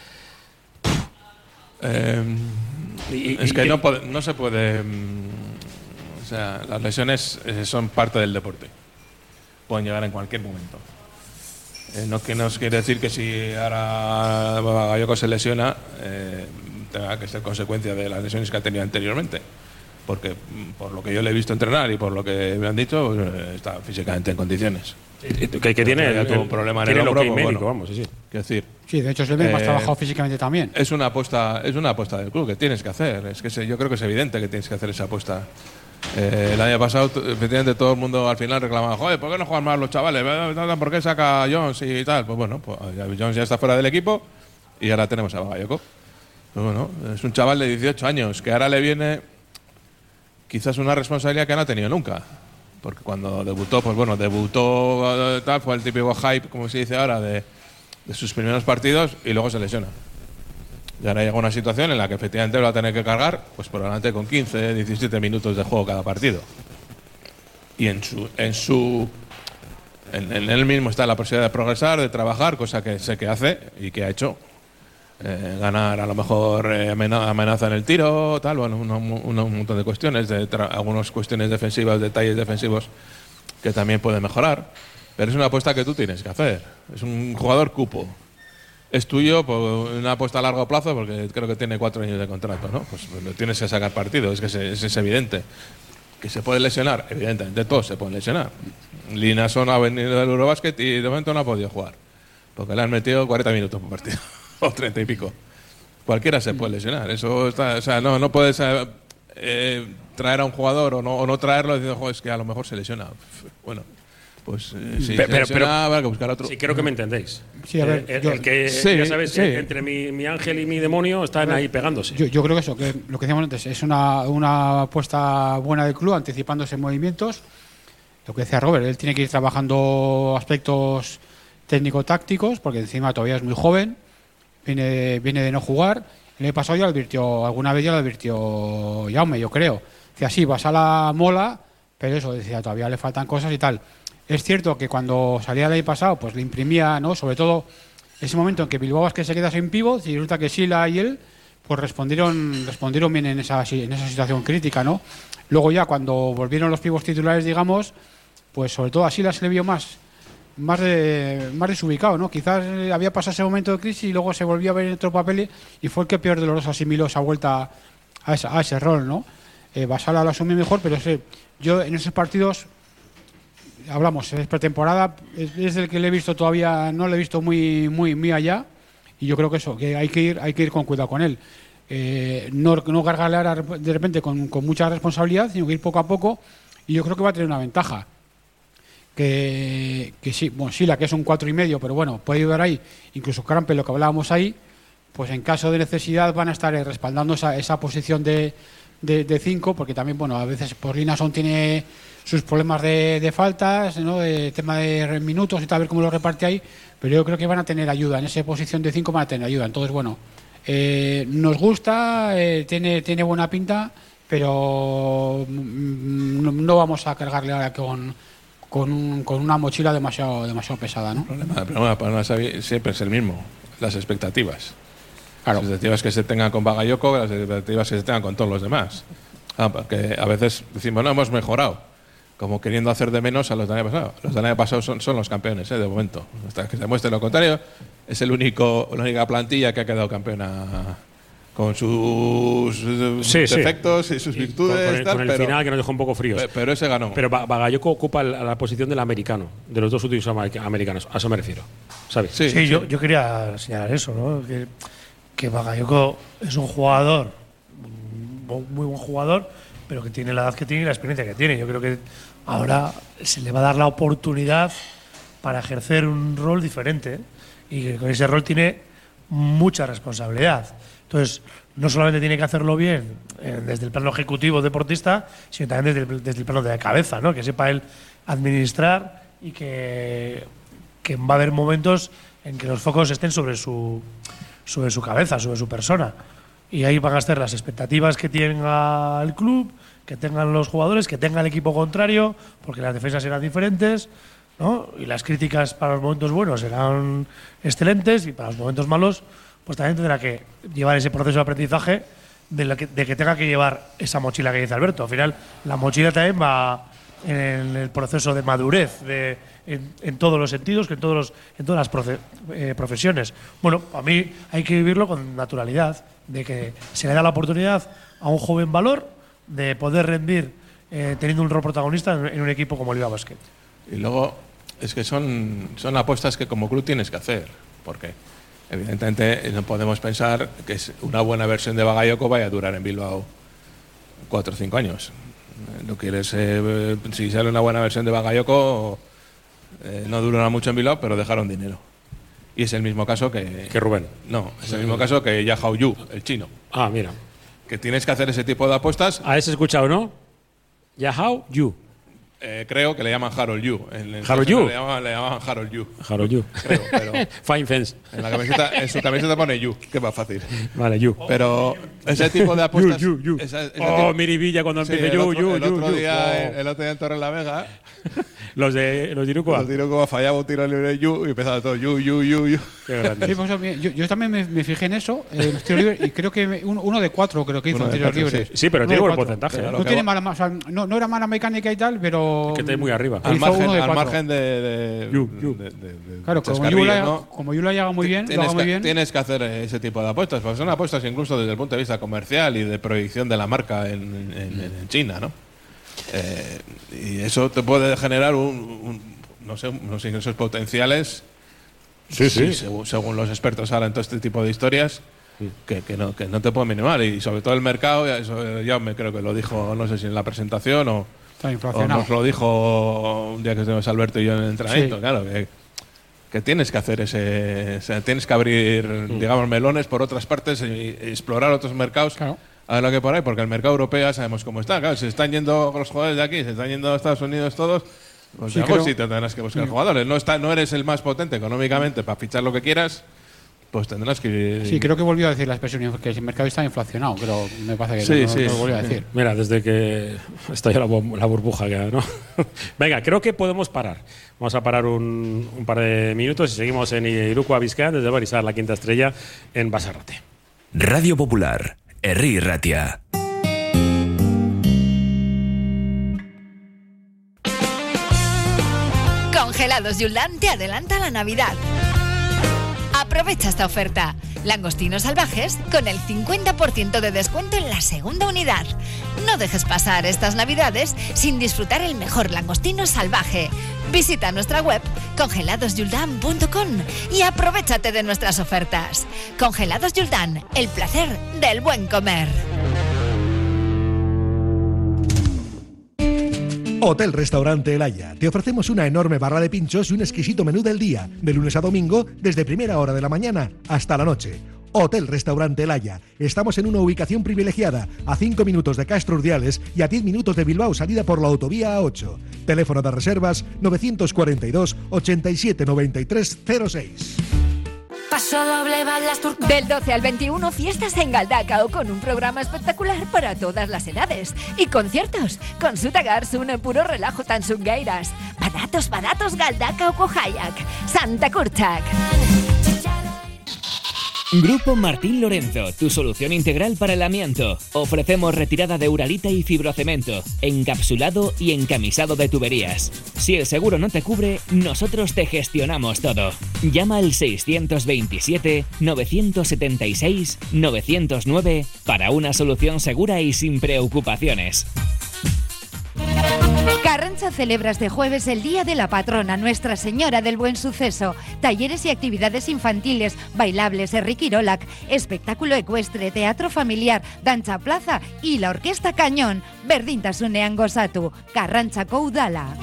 Eh, Y- es y- que y- no, puede- no se puede. mm, O sea, las lesiones eh, son parte del deporte. Pueden llegar en cualquier momento. Eh, no que nos quiere decir que si ahora Bagayoko se lesiona, eh, tenga que ser consecuencia de las lesiones que ha tenido anteriormente. Porque mm, por lo que yo le he visto entrenar y por lo que me han dicho, pues, eh, está físicamente en condiciones. que, que tiene Ya el, tuvo un problema en tiene el el hombro, ok pues, médico, bueno. vamos, sí, sí. Quiero decir, sí, de hecho se ve más Eh, trabajado físicamente también. es una apuesta, es una apuesta del club que tienes que hacer. Es que se- yo creo que es evidente que tienes que hacer esa apuesta. Eh, el año pasado, t- efectivamente, todo el mundo al final reclamaba, joder, ¿por qué no juegan más los chavales? ¿Por qué saca a Jones y tal? Pues bueno, pues ya- Jones ya está fuera del equipo y ahora tenemos a Bagayoko. Pues bueno, es un chaval de dieciocho años que ahora le viene quizás una responsabilidad que no ha tenido nunca. Porque cuando debutó, pues bueno, debutó eh, tal, fue el típico hype, como se dice ahora, de, de sus primeros partidos y luego se lesiona. Y ahora llega una situación en la que efectivamente lo va a tener que cargar, pues por delante con quince, diecisiete minutos de juego cada partido. Y en su, en su, en, en él mismo está la posibilidad de progresar, de trabajar, cosa que sé que hace y que ha hecho. Eh, ganar a lo mejor eh, amena- amenaza en el tiro, tal, bueno, un, un- un montón de cuestiones, de tra- algunas cuestiones defensivas, detalles defensivos que también puede mejorar, pero es una apuesta que tú tienes que hacer. Es un jugador cupo. Es tuyo por una apuesta a largo plazo, porque creo que tiene cuatro años de contrato, ¿no? Pues, pues lo tienes que sacar partido, es que se, es, es evidente. Que se puede lesionar, evidentemente, todos se pueden lesionar. Linason ha venido del Eurobasket y de momento no ha podido jugar, porque le han metido cuarenta minutos por partido, o treinta y pico. Cualquiera se puede lesionar, eso está, o sea, no, no puedes eh, traer a un jugador o no, o no traerlo diciendo, joder, es que a lo mejor se lesiona. Bueno, pues eh, si pero, se lesiona, pero, habrá que buscar otro. Sí, creo que me entendéis. Sí, a ver, el, yo, el que, sí, ya sabes, sí. entre mi, mi ángel y mi demonio están ahí pegándose. Yo, yo creo que eso, que lo que decíamos antes, es una, una apuesta buena del club, anticipándose movimientos. Lo que decía Robert, él tiene que ir trabajando aspectos técnico-tácticos, porque encima todavía es muy joven, viene, viene de no jugar. El año pasado ya lo advirtió, alguna vez ya lo advirtió Jaume, yo creo. Decía, sí, vas a la mola, pero eso, decía, todavía le faltan cosas y tal. Es cierto que cuando salía el año pasado, pues le imprimía, ¿no? Sobre todo ese momento en que Bilbao Basket se queda sin pívot y resulta que Sila y él pues respondieron respondieron bien en esa en esa situación crítica, ¿no? Luego ya cuando volvieron los pivots titulares, digamos, pues sobre todo a Sila se le vio más más de, más desubicado, ¿no? Quizás había pasado ese momento de crisis y luego se volvió a ver en otro papel y fue el que peor de los dos asimiló esa vuelta a, esa, a ese rol, ¿no? Eh, Basala lo asumió mejor, pero ese, yo en esos partidos hablamos, es pretemporada, es, es el que le he visto todavía, no le he visto muy muy muy allá, y yo creo que eso, que hay que ir hay que ir con cuidado con él. Eh, no, no gargalear de repente con, con mucha responsabilidad, sino que ir poco a poco, y yo creo que va a tener una ventaja. Que, que sí, bueno, sí, la que es un cuatro y medio, pero bueno, puede ayudar ahí, incluso Crampel, lo que hablábamos ahí, pues en caso de necesidad van a estar respaldando esa, esa posición de de cinco, porque también, bueno, a veces por Linason tiene sus problemas de, de faltas, ¿no? De tema de minutos y tal, a ver cómo lo reparte ahí, pero yo creo que van a tener ayuda, en esa posición de cinco van a tener ayuda. Entonces, bueno, eh, nos gusta, eh, tiene, tiene buena pinta, pero no, no vamos a cargarle ahora con, con, un, con una mochila demasiado, demasiado pesada, ¿no? El problema, el problema para Xavi siempre es el mismo, las expectativas. Claro. Las expectativas que se tengan con Bagayoko, las expectativas que se tengan con todos los demás. Ah, porque a veces decimos, no, hemos mejorado, como queriendo hacer de menos a los del año pasado. Los del año pasado son, son los campeones, ¿eh? De momento. Hasta que se demuestre lo contrario, es el único, la única plantilla que ha quedado campeona con sus sí, defectos sí. y sus y virtudes. Con, con el, tal, con el pero, final que nos dejó un poco fríos. Pero, pero ese ganó. Pero Bagayoko ocupa la, la posición del americano, de los dos últimos americanos. A eso me refiero. ¿Sabes? Sí, sí, Yo, yo quería señalar eso, ¿no? Que, que Bagayoko es un jugador, un muy buen jugador, pero que tiene la edad que tiene y la experiencia que tiene. Yo creo que ahora se le va a dar la oportunidad para ejercer un rol diferente, ¿eh? Y que con ese rol tiene mucha responsabilidad. Entonces, no solamente tiene que hacerlo bien eh, desde el plano ejecutivo deportista, sino también desde el, desde el plano de la cabeza, ¿no? Que sepa él administrar y que, que va a haber momentos en que los focos estén sobre su sobre su cabeza, sobre su persona. Y ahí van a estar las expectativas que tenga el club, que tengan los jugadores, que tenga el equipo contrario, porque las defensas serán diferentes, ¿no? Y las críticas para los momentos buenos serán excelentes y para los momentos malos, pues también tendrá que llevar ese proceso de aprendizaje de, la que, de que tenga que llevar esa mochila que dice Alberto. Al final, la mochila también va en el proceso de madurez, de, en, en todos los sentidos, que en, todos los, en todas las profe, eh, profesiones. Bueno, a mí hay que vivirlo con naturalidad, de que se le da la oportunidad a un joven valor de poder rendir eh, teniendo un rol protagonista en, en un equipo como el Bilbao Basket. Y luego, es que son, son apuestas que como club tienes que hacer, porque evidentemente no podemos pensar que es una buena versión de Bagayoko vaya a durar en Bilbao cuatro o cinco años. No quieres, eh, si sale una buena versión de Bagayoko, eh, no durará mucho en Bilbao, pero dejaron dinero. Y es el mismo caso que… Que Rubén. No, es el mismo caso que Yahao Yu, el chino. Ah, mira. Que tienes que hacer ese tipo de apuestas. ¿A ese escuchado, no? Yahao Yu. Eh, creo que le llaman Harold Yu. En el ¿Harold Yu? Le llamaban, le llamaban Harold Yu. Harold Yu. Creo, pero Fine Fence. en, la camiseta, en su camiseta pone Yu, que es más fácil. Vale, Yu. Pero ese tipo de apuestas… Yu, Yu, Yu. esa- ese Oh, tipo- Miribilla cuando Sí, empiece el Yu, otro, Yu, el Yu, otro Yu. día, Oh. el otro día en Torre la Vega, Los de los de Irukoa. Los de Irukoa fallaba un tiro libre yu y empezaba todo yu, yu, yu, yu. Qué grande. Sí, pues, yo, yo también me, me fijé en eso, en los tiros libres, y creo que me- uno, uno de cuatro creo que hizo Uno en de tiros cuatro, libres. sí. Sí, pero Uno tiene de buen cuatro. porcentaje. Claro, ¿eh? No, que tiene va- mala, o sea, no, no era mala mecánica y tal, pero. Que está ahí muy arriba. Al Hizo margen, uno de al cuatro. margen de, de, Yu, yu. de- de- de Claro, como chascarrillos, Yula, ¿no? como Yula haga muy bien, lo tienes, haga muy que, bien. tienes que hacer ese tipo de apuestas, porque son apuestas incluso desde el punto de vista comercial y de proyección de la marca en, en- en China, ¿no? Eh, y eso te puede generar un, un- no sé, unos ingresos potenciales, Sí, sí. según, según los expertos ahora en todo este tipo de historias, que, que no, que no te pueden minimar. Y sobre todo el mercado, ya, eso ya me creo que lo dijo, no sé si en la presentación o, Está o inflacionado. nos lo dijo un día que estuvimos Alberto y yo en el entrenamiento, Sí. claro, que, que tienes que hacer ese, o sea, tienes que abrir, digamos, melones por otras partes y explorar otros mercados. Claro. A ver lo que por ahí, porque el mercado europeo ya sabemos cómo está. Claro, se están yendo los jugadores de aquí, se están yendo a Estados Unidos todos. Pues Sí, ya, creo- pues sí te tendrás que buscar sí. jugadores. No, está, no eres el más potente económicamente para fichar lo que quieras, pues tendrás que. Sí, creo que volvió a decir la expresión que el mercado está inflacionado, pero me parece que Sí, no, sí, no lo volvió a sí. decir. Mira, desde que estalló la, bom- la burbuja, ya, ¿no? Venga, creo que podemos parar. Vamos a parar un, un par de minutos y seguimos en Irukoa Bizkaia desde Barisar, la quinta estrella, en Basarrate. Radio Popular, Herri Ratia. Congelados Yulán te adelanta la Navidad. Aprovecha esta oferta. Langostinos salvajes con el cincuenta por ciento de descuento en la segunda unidad. No dejes pasar estas Navidades sin disfrutar el mejor langostino salvaje. Visita nuestra web congelados yuldan punto com y aprovéchate de nuestras ofertas. Congelados Yuldan, el placer del buen comer. Hotel Restaurante El Haya. Te ofrecemos una enorme barra de pinchos y un exquisito menú del día, de lunes a domingo, desde primera hora de la mañana hasta la noche. Hotel Restaurante El Haya. Estamos en una ubicación privilegiada, a cinco minutos de Castro Urdiales y a diez minutos de Bilbao, salida por la autovía A ocho. Teléfono de reservas novecientos cuarenta y dos, ochenta y siete, noventa y tres, cero seis. Paso doble, balas turcos. Del doce al veintiuno, fiestas en Galdacao con un programa espectacular para todas las edades. Y conciertos con Sutagars, un puro relajo tan sungueiras. Badatos, badatos, Galdacao Cojayac, Santa Curchac. Grupo Martín Lorenzo, tu solución integral para el amianto. Ofrecemos retirada de uralita y fibrocemento, encapsulado y encamisado de tuberías. Si el seguro no te cubre, nosotros te gestionamos todo. Llama al seiscientos veintisiete, novecientos setenta y seis, novecientos nueve para una solución segura y sin preocupaciones. Carranza celebra este jueves el Día de la Patrona, Nuestra Señora del Buen Suceso. Talleres y actividades infantiles, bailables, Enrique Irolac, espectáculo ecuestre, teatro familiar, danza plaza y la Orquesta Cañón. Berdintasunean gozatu, Carrantzako udala.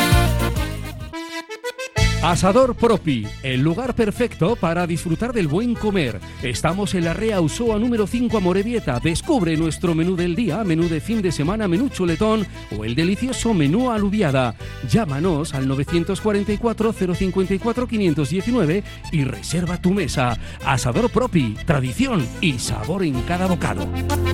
Asador Propi, el lugar perfecto para disfrutar del buen comer. Estamos en la Rea Usoa número cinco Amorebieta. Descubre nuestro menú del día, menú de fin de semana, menú chuletón o el delicioso menú alubiada. Llámanos al novecientos cuarenta y cuatro, cero cincuenta y cuatro, quinientos diecinueve y reserva tu mesa. Asador Propi, tradición y sabor en cada bocado.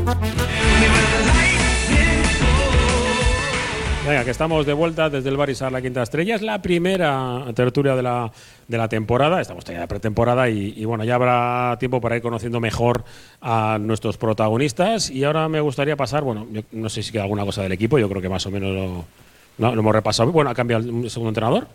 Venga, que estamos de vuelta desde el Barisar, la quinta estrella. Es la primera tertulia de la, de la temporada. Estamos todavía de pretemporada y, y bueno, ya habrá tiempo para ir conociendo mejor a nuestros protagonistas. Y ahora me gustaría pasar, bueno, yo no sé si queda alguna cosa del equipo, yo creo que más o menos lo, no, lo hemos repasado. Bueno, ha cambiado el segundo entrenador.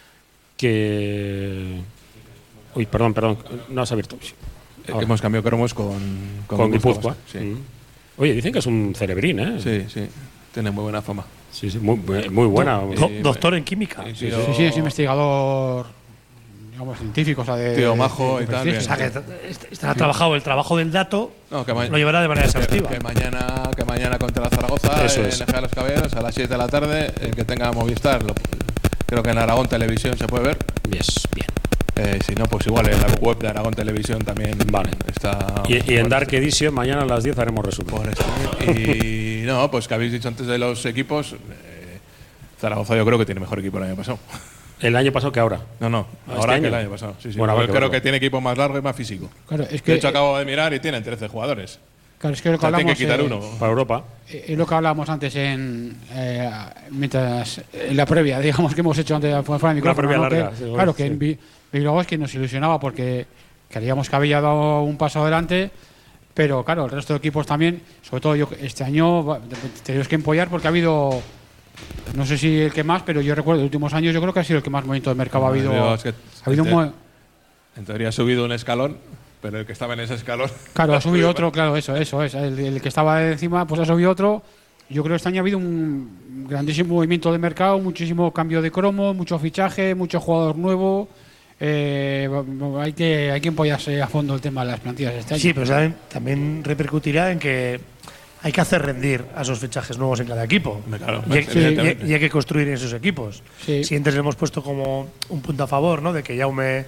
Que. Uy, perdón, perdón, no se ha abierto. Eh, hemos cambiado cromos con, con, con Guipúzcoa. Sí. Mm. Oye, dicen que es un cerebrín, ¿eh? Sí, sí. Tiene muy buena fama. Sí, sí, muy, muy buena. Do, doctor en química. Sí, sí, sí, sí, es investigador, digamos, científico, o sea, de. Tío majo de, y tal. O sea, que estará trabajado el trabajo del dato, no, que ma- lo llevará de manera exhaustiva. Que, que mañana, que mañana contra la Zaragoza, Eso en es. Ejea de los Caballeros, a las siete de la tarde, el que tenga Movistar, lo- creo que en Aragón Televisión se puede ver. Yes, bien. Eh, si no, pues igual en la web de Aragón Televisión también Vale. está. Y, y en Dark Edition, mañana a las diez haremos resumen. Por esto. Y no, pues que habéis dicho antes de los equipos, eh, Zaragoza yo creo que tiene mejor equipo el año pasado. El año pasado que ahora. No, no, ¿Este ahora que año? el año pasado. Sí, sí. Bueno, habrá Yo que creo verlo. que tiene equipo más largo y más físico. Claro, es que. De hecho, acabo de mirar y tienen trece jugadores. Claro, es que lo que O sea, tiene hablamos, que quitar eh, uno. Para Europa. eh, es lo que hablábamos antes en eh, mientras en la previa, digamos que hemos hecho antes fuera del micrófono. previa ¿no? larga, Que- sí, claro, sí. que en Vi- Bilbao es que nos ilusionaba porque creíamos que había dado un paso adelante, pero claro, el resto de equipos también, sobre todo yo este año va- tenemos que empollar porque ha habido, no sé si el que más, pero yo recuerdo los últimos años yo creo que ha sido el que más movimiento de mercado ha habido. Bilbao es que- ha habido un este- mue- En teoría ha subido un escalón, pero el que estaba en ese escalón. Claro, ha subido otro, claro, eso, eso es. El, el que estaba encima, pues ha subido otro. Yo creo que este año ha habido un grandísimo movimiento de mercado, muchísimo cambio de cromo, mucho fichaje, mucho jugador nuevo. Eh, hay que hay que empollarse a fondo el tema de las plantillas este año. Sí, pero ¿saben? También repercutirá en que hay que hacer rendir a esos fichajes nuevos en cada equipo. Claro, y, hay, sí, y- y hay que construir esos equipos. Sí. Si antes le hemos puesto como un punto a favor, ¿no? De que Jaume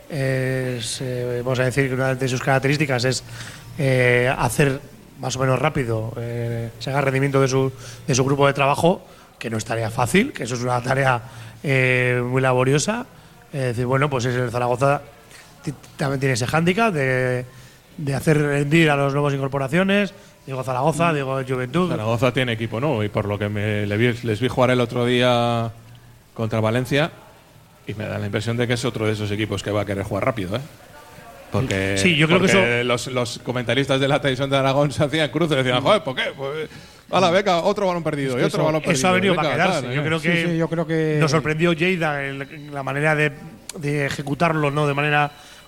es, eh, vamos a decir que una de sus características es eh, hacer más o menos rápido, eh, sacar rendimiento de su, de su grupo de trabajo, que no es tarea fácil, que eso es una tarea eh, muy laboriosa. Es decir, bueno, pues es el Zaragoza t- también tiene ese hándicap de, de hacer rendir a las nuevas incorporaciones. Digo Zaragoza, digo Juventud. Zaragoza tiene equipo, ¿no? Y por lo que me, le vi- les vi jugar el otro día contra Valencia, y me da la impresión de que es otro de esos equipos que va a querer jugar rápido, ¿eh? Porque, Sí, yo creo que porque eso- los, los comentaristas de la televisión de Aragón se hacían cruces, decían, joder, ¿por qué? Pues, a la beca, otro balón perdido, y Es que otro eso, balón perdido. eso ha venido venga, para quedarse. tal, yo, ¿eh? creo Sí, que sí, yo creo que nos sorprendió Lleida en la- en la manera de, de ejecutarlo, ¿no? De manera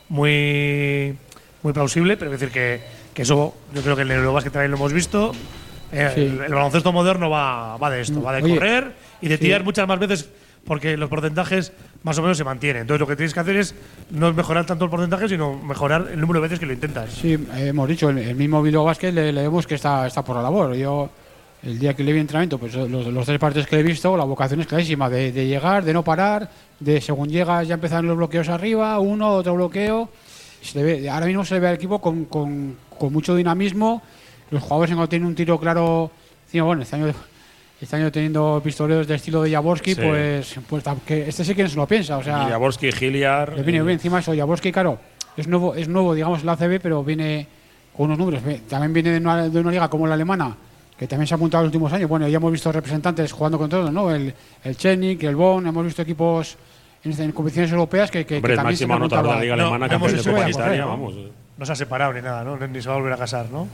muy, muy plausible, pero es decir que, que eso yo creo que en el Eurobasket también lo hemos visto. Eh, Sí. el, el baloncesto moderno va, va de esto, va de Oye, correr y de sí. tirar muchas más veces porque los porcentajes más o menos se mantienen. Entonces lo que tienes que hacer es no mejorar tanto el porcentaje, sino mejorar el número de veces que lo intentas. Sí, eh, hemos dicho, el, el mismo Bilbao Basket le, le vemos que está, está por la labor. Yo, el día que le vi entrenamiento, pues los, los tres partidos que le he visto, la vocación es clarísima, de, de llegar, de no parar, de según llegas ya empiezan los bloqueos arriba, uno, otro bloqueo. Se le ve- ahora mismo se le ve al equipo con, con, con mucho dinamismo. Los jugadores cuando tienen un tiro claro, encima, bueno, este año, este año teniendo pistoleros de estilo de Jaworski, Sí. pues, pues ta- que este sí que no se lo piensa. O sea, Jaworski, Giliar. le viene eh, bien encima eso. Jaworski, claro, es nuevo, es nuevo, digamos, en la A C B, pero viene con unos números. Ve- También viene de una, de una liga como la alemana, que también se ha apuntado en los últimos años. Bueno, ya hemos visto representantes jugando con todos, ¿no? El, el Chenik, el Bonn, hemos visto equipos en, en competiciones europeas que, que, Hombre, que el también se máximo han anotador de la apuntado a- Liga No, Alemana, no campeón hemos de hecho Copa de vaya a Italia, correr, ¿no? vamos. No se ha separado ni nada, ¿no? Ni se va a volver a casar, ¿no?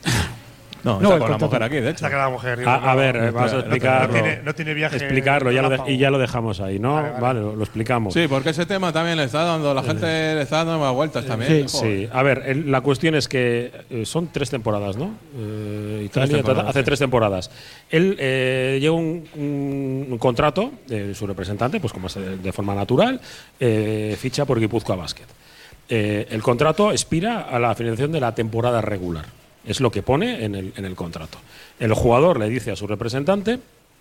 No, No, está el con la contrato- mujer aquí, de hecho. Está que la mujer. digo, A, a no, ver, no, eh, vamos a no tiene- explicarlo. no tiene- no tiene viaje Explicarlo ya lo de- relámpago. y ya lo dejamos ahí, ¿no? Vale, Vale, vale. lo, lo explicamos. Sí, porque ese tema también le está dando, la gente le está dando más vueltas también. sí. Joder. Sí, a ver, el- la cuestión es que eh, son tres temporadas, ¿no? Eh, Italia temporadas, hace sí. tres temporadas. Él eh, lleva un, un- un contrato de su representante, pues como es de, de forma natural, eh, ficha por Guipúzcoa Basket. Eh, el contrato expira a la finalización de la temporada regular. Es lo que pone en el, en el contrato. El jugador le dice a su representante,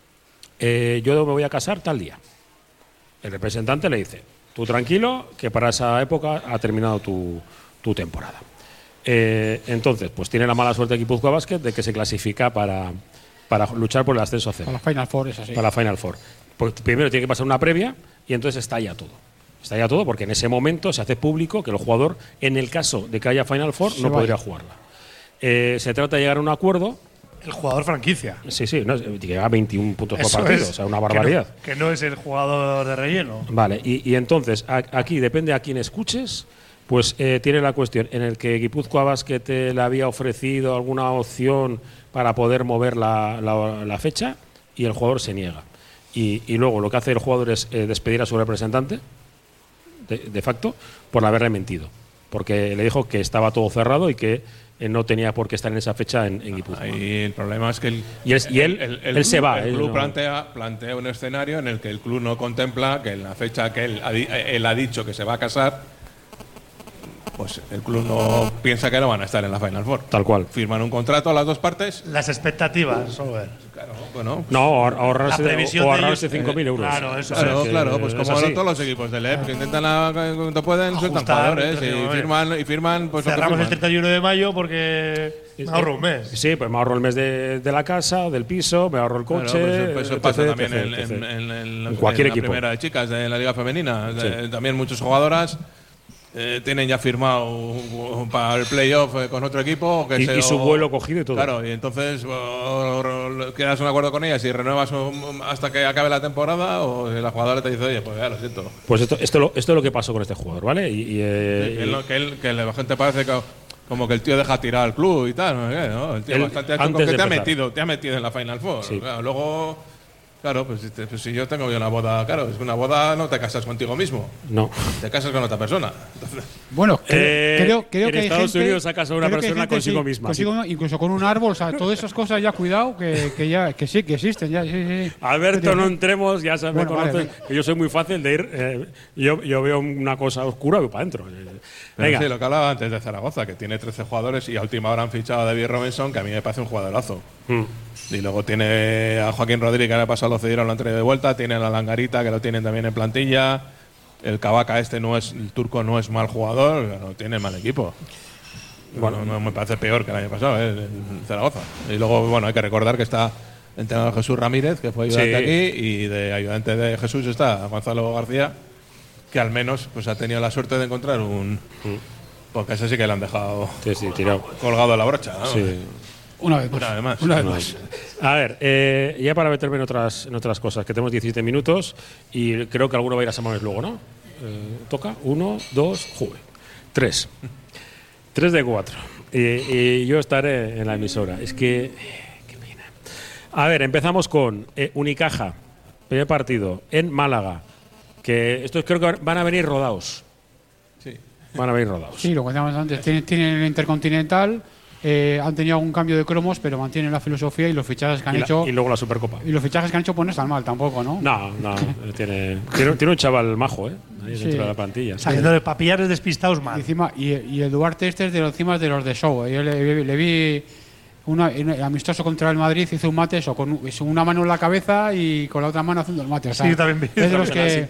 eh, yo me voy a casar tal día. El representante le dice, tú tranquilo, que para esa época ha terminado tu, tu temporada. Eh, entonces, pues tiene la mala suerte de Guipúzcoa Basket de que se clasifica para, para luchar por el ascenso a C B. Para la Final Four, es así. Para la Final Four. Pues primero tiene que pasar una previa y entonces estalla todo. Estalla todo porque en ese momento se hace público que el jugador, en el caso de que haya Final Four, Se no vaya. podría jugarla. Eh, se trata de llegar a un acuerdo. El jugador franquicia. Sí, sí, no, llega a veintiún puntos Eso por partido, es, o sea, una que no- barbaridad. Que no, es el jugador de relleno. Vale, y, y entonces a- aquí depende a quién escuches, pues eh, tiene la cuestión en el que Guipúzcoa Basket eh, le había ofrecido alguna opción para poder mover la, la- la fecha y el jugador se niega. Y, y luego lo que hace el jugador es eh, despedir a su representante, de, de facto, por haberle mentido. Porque le dijo que estaba todo cerrado y que eh, no tenía por qué estar en esa fecha en, en Guipúzcoa. Ahí el problema es que el, Y él- y él- el- el él se club- va, El él club no- plantea, plantea un escenario en el que el club no contempla que en la fecha que él ha, di- él ha dicho que se va a casar, pues el club no piensa que no van a estar en la Final Four. Tal cual. Firman un contrato a las dos partes. Las expectativas, Sober. Claro, bueno. No, ahor- ahorrarse, La previsión o de ahorrarse ellos- cinco mil euros. Claro, eso Claro, es. claro, pues es como así. todos los equipos del E P, que intentan a- cuando pueden sueltan Ajustar, jugadores entonces, y a ver. firman, y firman pues lo que Cerramos el firman. treinta y uno de mayo porque me ahorro un mes. Sí, pues me ahorro el mes de, de la casa, del piso, me ahorro el Claro, coche. pues eso, pues eso etc, pasa etc, también en, etcétera. en- en- en- En cualquier en equipo. la primera de chicas de la Liga Femenina. Sí. Eh, También muchas jugadoras eh, tienen ya firmado uh, para el playoff eh, con otro equipo. Que y, se, y su o, vuelo cogido y todo. Claro, y entonces o, o, o, quedas un acuerdo con ellas y renuevas um, hasta que acabe la temporada, o si la jugadora te dice, oye, pues ya lo siento. Pues esto, esto, lo, esto es lo que pasó con este jugador, ¿vale? Y, y, eh, sí, que, él, que, él, que la gente parece que, como que el tío deja tirar al club y tal, ¿no? ¿no? El tío él, bastante hecho con que te ha, metido, te ha metido en la Final Four. Sí. Claro, luego, claro, pues, pues si yo tengo yo una boda, claro, es que una boda no te casas contigo mismo. No. Te casas con otra persona. Entonces, bueno, eh, creo, creo en que Estados gente, Unidos se ha casado una persona consigo sí, misma. Consigo, sí. Incluso con un árbol, o sea, todas esas cosas ya, cuidado, que, que ya que sí, que existen. Ya, sí, sí. Alberto, no entremos, ya sabes, bueno, me conoces, vale, que yo soy muy fácil de ir. Eh, yo, yo veo una cosa oscura y voy para adentro. Venga. Sí, lo que hablaba antes de Zaragoza, que tiene trece jugadores y a última hora han fichado a David Robinson, que a mí me parece un jugadorazo. Mm. Y luego tiene a Joaquín Rodríguez, que el pasado lo cedieron, lo han traído de vuelta. Tiene a la Langarita, que lo tienen también en plantilla. El Cavaca este no es, el turco no es mal jugador, no tiene mal equipo. Bueno, no, no me parece peor que el año pasado, ¿eh? En Zaragoza. Y luego, bueno, hay que recordar que está el entrenador Jesús Ramírez, que fue ayudante sí. aquí, y de ayudante de Jesús está Gonzalo García, que al menos pues ha tenido la suerte de encontrar un… Mm. Porque ese sí que le han dejado sí, sí, tirado. colgado a la brocha, ¿no? Sí. Una vez más. Una vez más. Una vez Una más. A ver, eh, ya para meterme en otras, en otras cosas, que tenemos diecisiete minutos y creo que alguno va a ir a Samones luego, ¿no? Eh, toca, uno, dos, juve. Tres. Tres de cuatro. Y, y yo estaré en la emisora. Es que… Qué pena. A ver, empezamos con eh, Unicaja. Primer partido en Málaga. Que estos creo que van a venir rodados. Sí. Van a venir rodados. Sí, lo que decíamos antes. Tienen, tienen el Intercontinental. Eh, han tenido algún cambio de cromos, pero mantienen la filosofía y los fichajes que han y la, hecho. Y luego la Supercopa. Y los fichajes que han hecho, pues no están mal tampoco, ¿no? No, no. tiene, tiene, tiene un chaval majo, ¿eh? Ahí sí. Dentro de la plantilla. Saliendo de papillares despistados mal. Y, encima, y, y el Duarte este es de los encima de los de show. Yo le, le, le vi una, un amistoso contra el Madrid, hizo un mate eso, con una mano en la cabeza y con la otra mano haciendo el mate. O sea, sí, también vi. Es de los que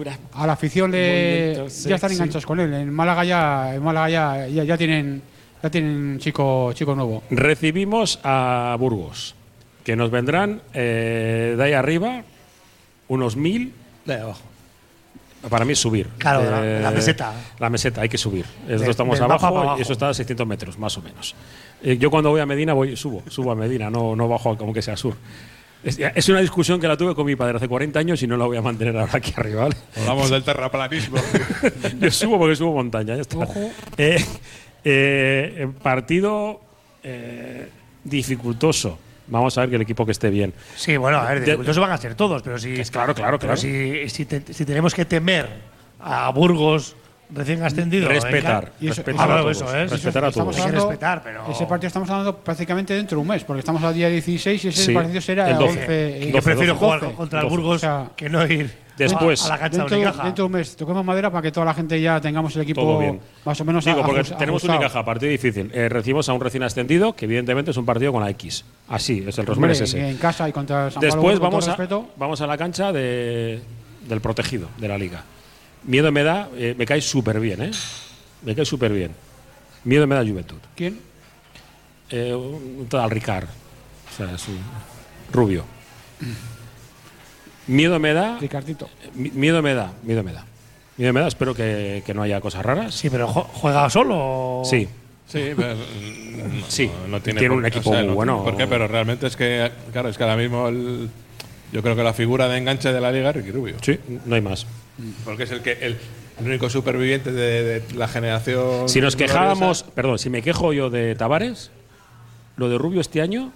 a la afición le, ya están enganchados con él. En Málaga ya, en Málaga ya, ya, ya tienen. Ya tienen chico, chico nuevo. Recibimos a Burgos, que nos vendrán eh, de ahí arriba unos mil. De ahí abajo. Para mí es subir. Claro, eh, la, la meseta. La meseta, hay que subir. Nosotros de, estamos abajo, abajo, abajo y eso está a seiscientos metros, más o menos. Eh, yo cuando voy a Medina voy subo, subo a Medina, no, no bajo como que sea sur. Es, es una discusión que la tuve con mi padre hace cuarenta años y no la voy a mantener ahora aquí arriba, ¿vale? Hablamos del terraplanismo. Yo subo porque subo montaña, ya está. Ojo. Eh, Eh, partido eh, dificultoso. Vamos a ver que el equipo que esté bien. Sí, bueno, a ver, dificultosos van a ser todos, pero si, es claro, claro, pero claro. Si, si, te, si tenemos que temer a Burgos recién ascendido, respetar, venga, respetar, ah, a todos, eso, ¿eh? respetar a todos. Hay que respetar, pero ese partido estamos hablando prácticamente dentro de un mes, porque estamos al día dieciséis y ese sí, partido será el doce. once. Yo prefiero doce, jugar doce, contra doce. el Burgos, o sea, que no ir después a la cancha dentro, de Unicaja. Dentro de un mes, toquemos madera para que toda la gente ya tengamos el equipo bien. más o menos Digo, porque ajustado. tenemos Unicaja, partido difícil. Eh, recibimos a un recién ascendido, que evidentemente es un partido con la X. Así, es el Rosmer es ese. En casa y contra el San Después Pablo, vamos, a, respeto. vamos a la cancha de, del protegido de la liga. Miedo me da, eh, me cae súper bien, ¿eh? Me cae súper bien. Miedo me da Juventud. ¿Quién? Eh, un tal Ricard. O sea, es un rubio. Miedo me da. Ricardito. Miedo me da, miedo me da. Miedo me da, espero que, que no haya cosas raras. Sí, pero ¿juega solo? Sí. Sí, pero no, sí. No, no tiene, tiene por, un equipo o sea, muy no bueno. ¿Por qué? Pero realmente es que, claro, es que ahora mismo el, yo creo que la figura de enganche de la liga es Ricky Rubio. Sí, no hay más. Porque es el que el, el único superviviente de, de la generación. Si nos quejábamos, gloriosa. perdón, si me quejo yo de Tavares, lo de Rubio este año.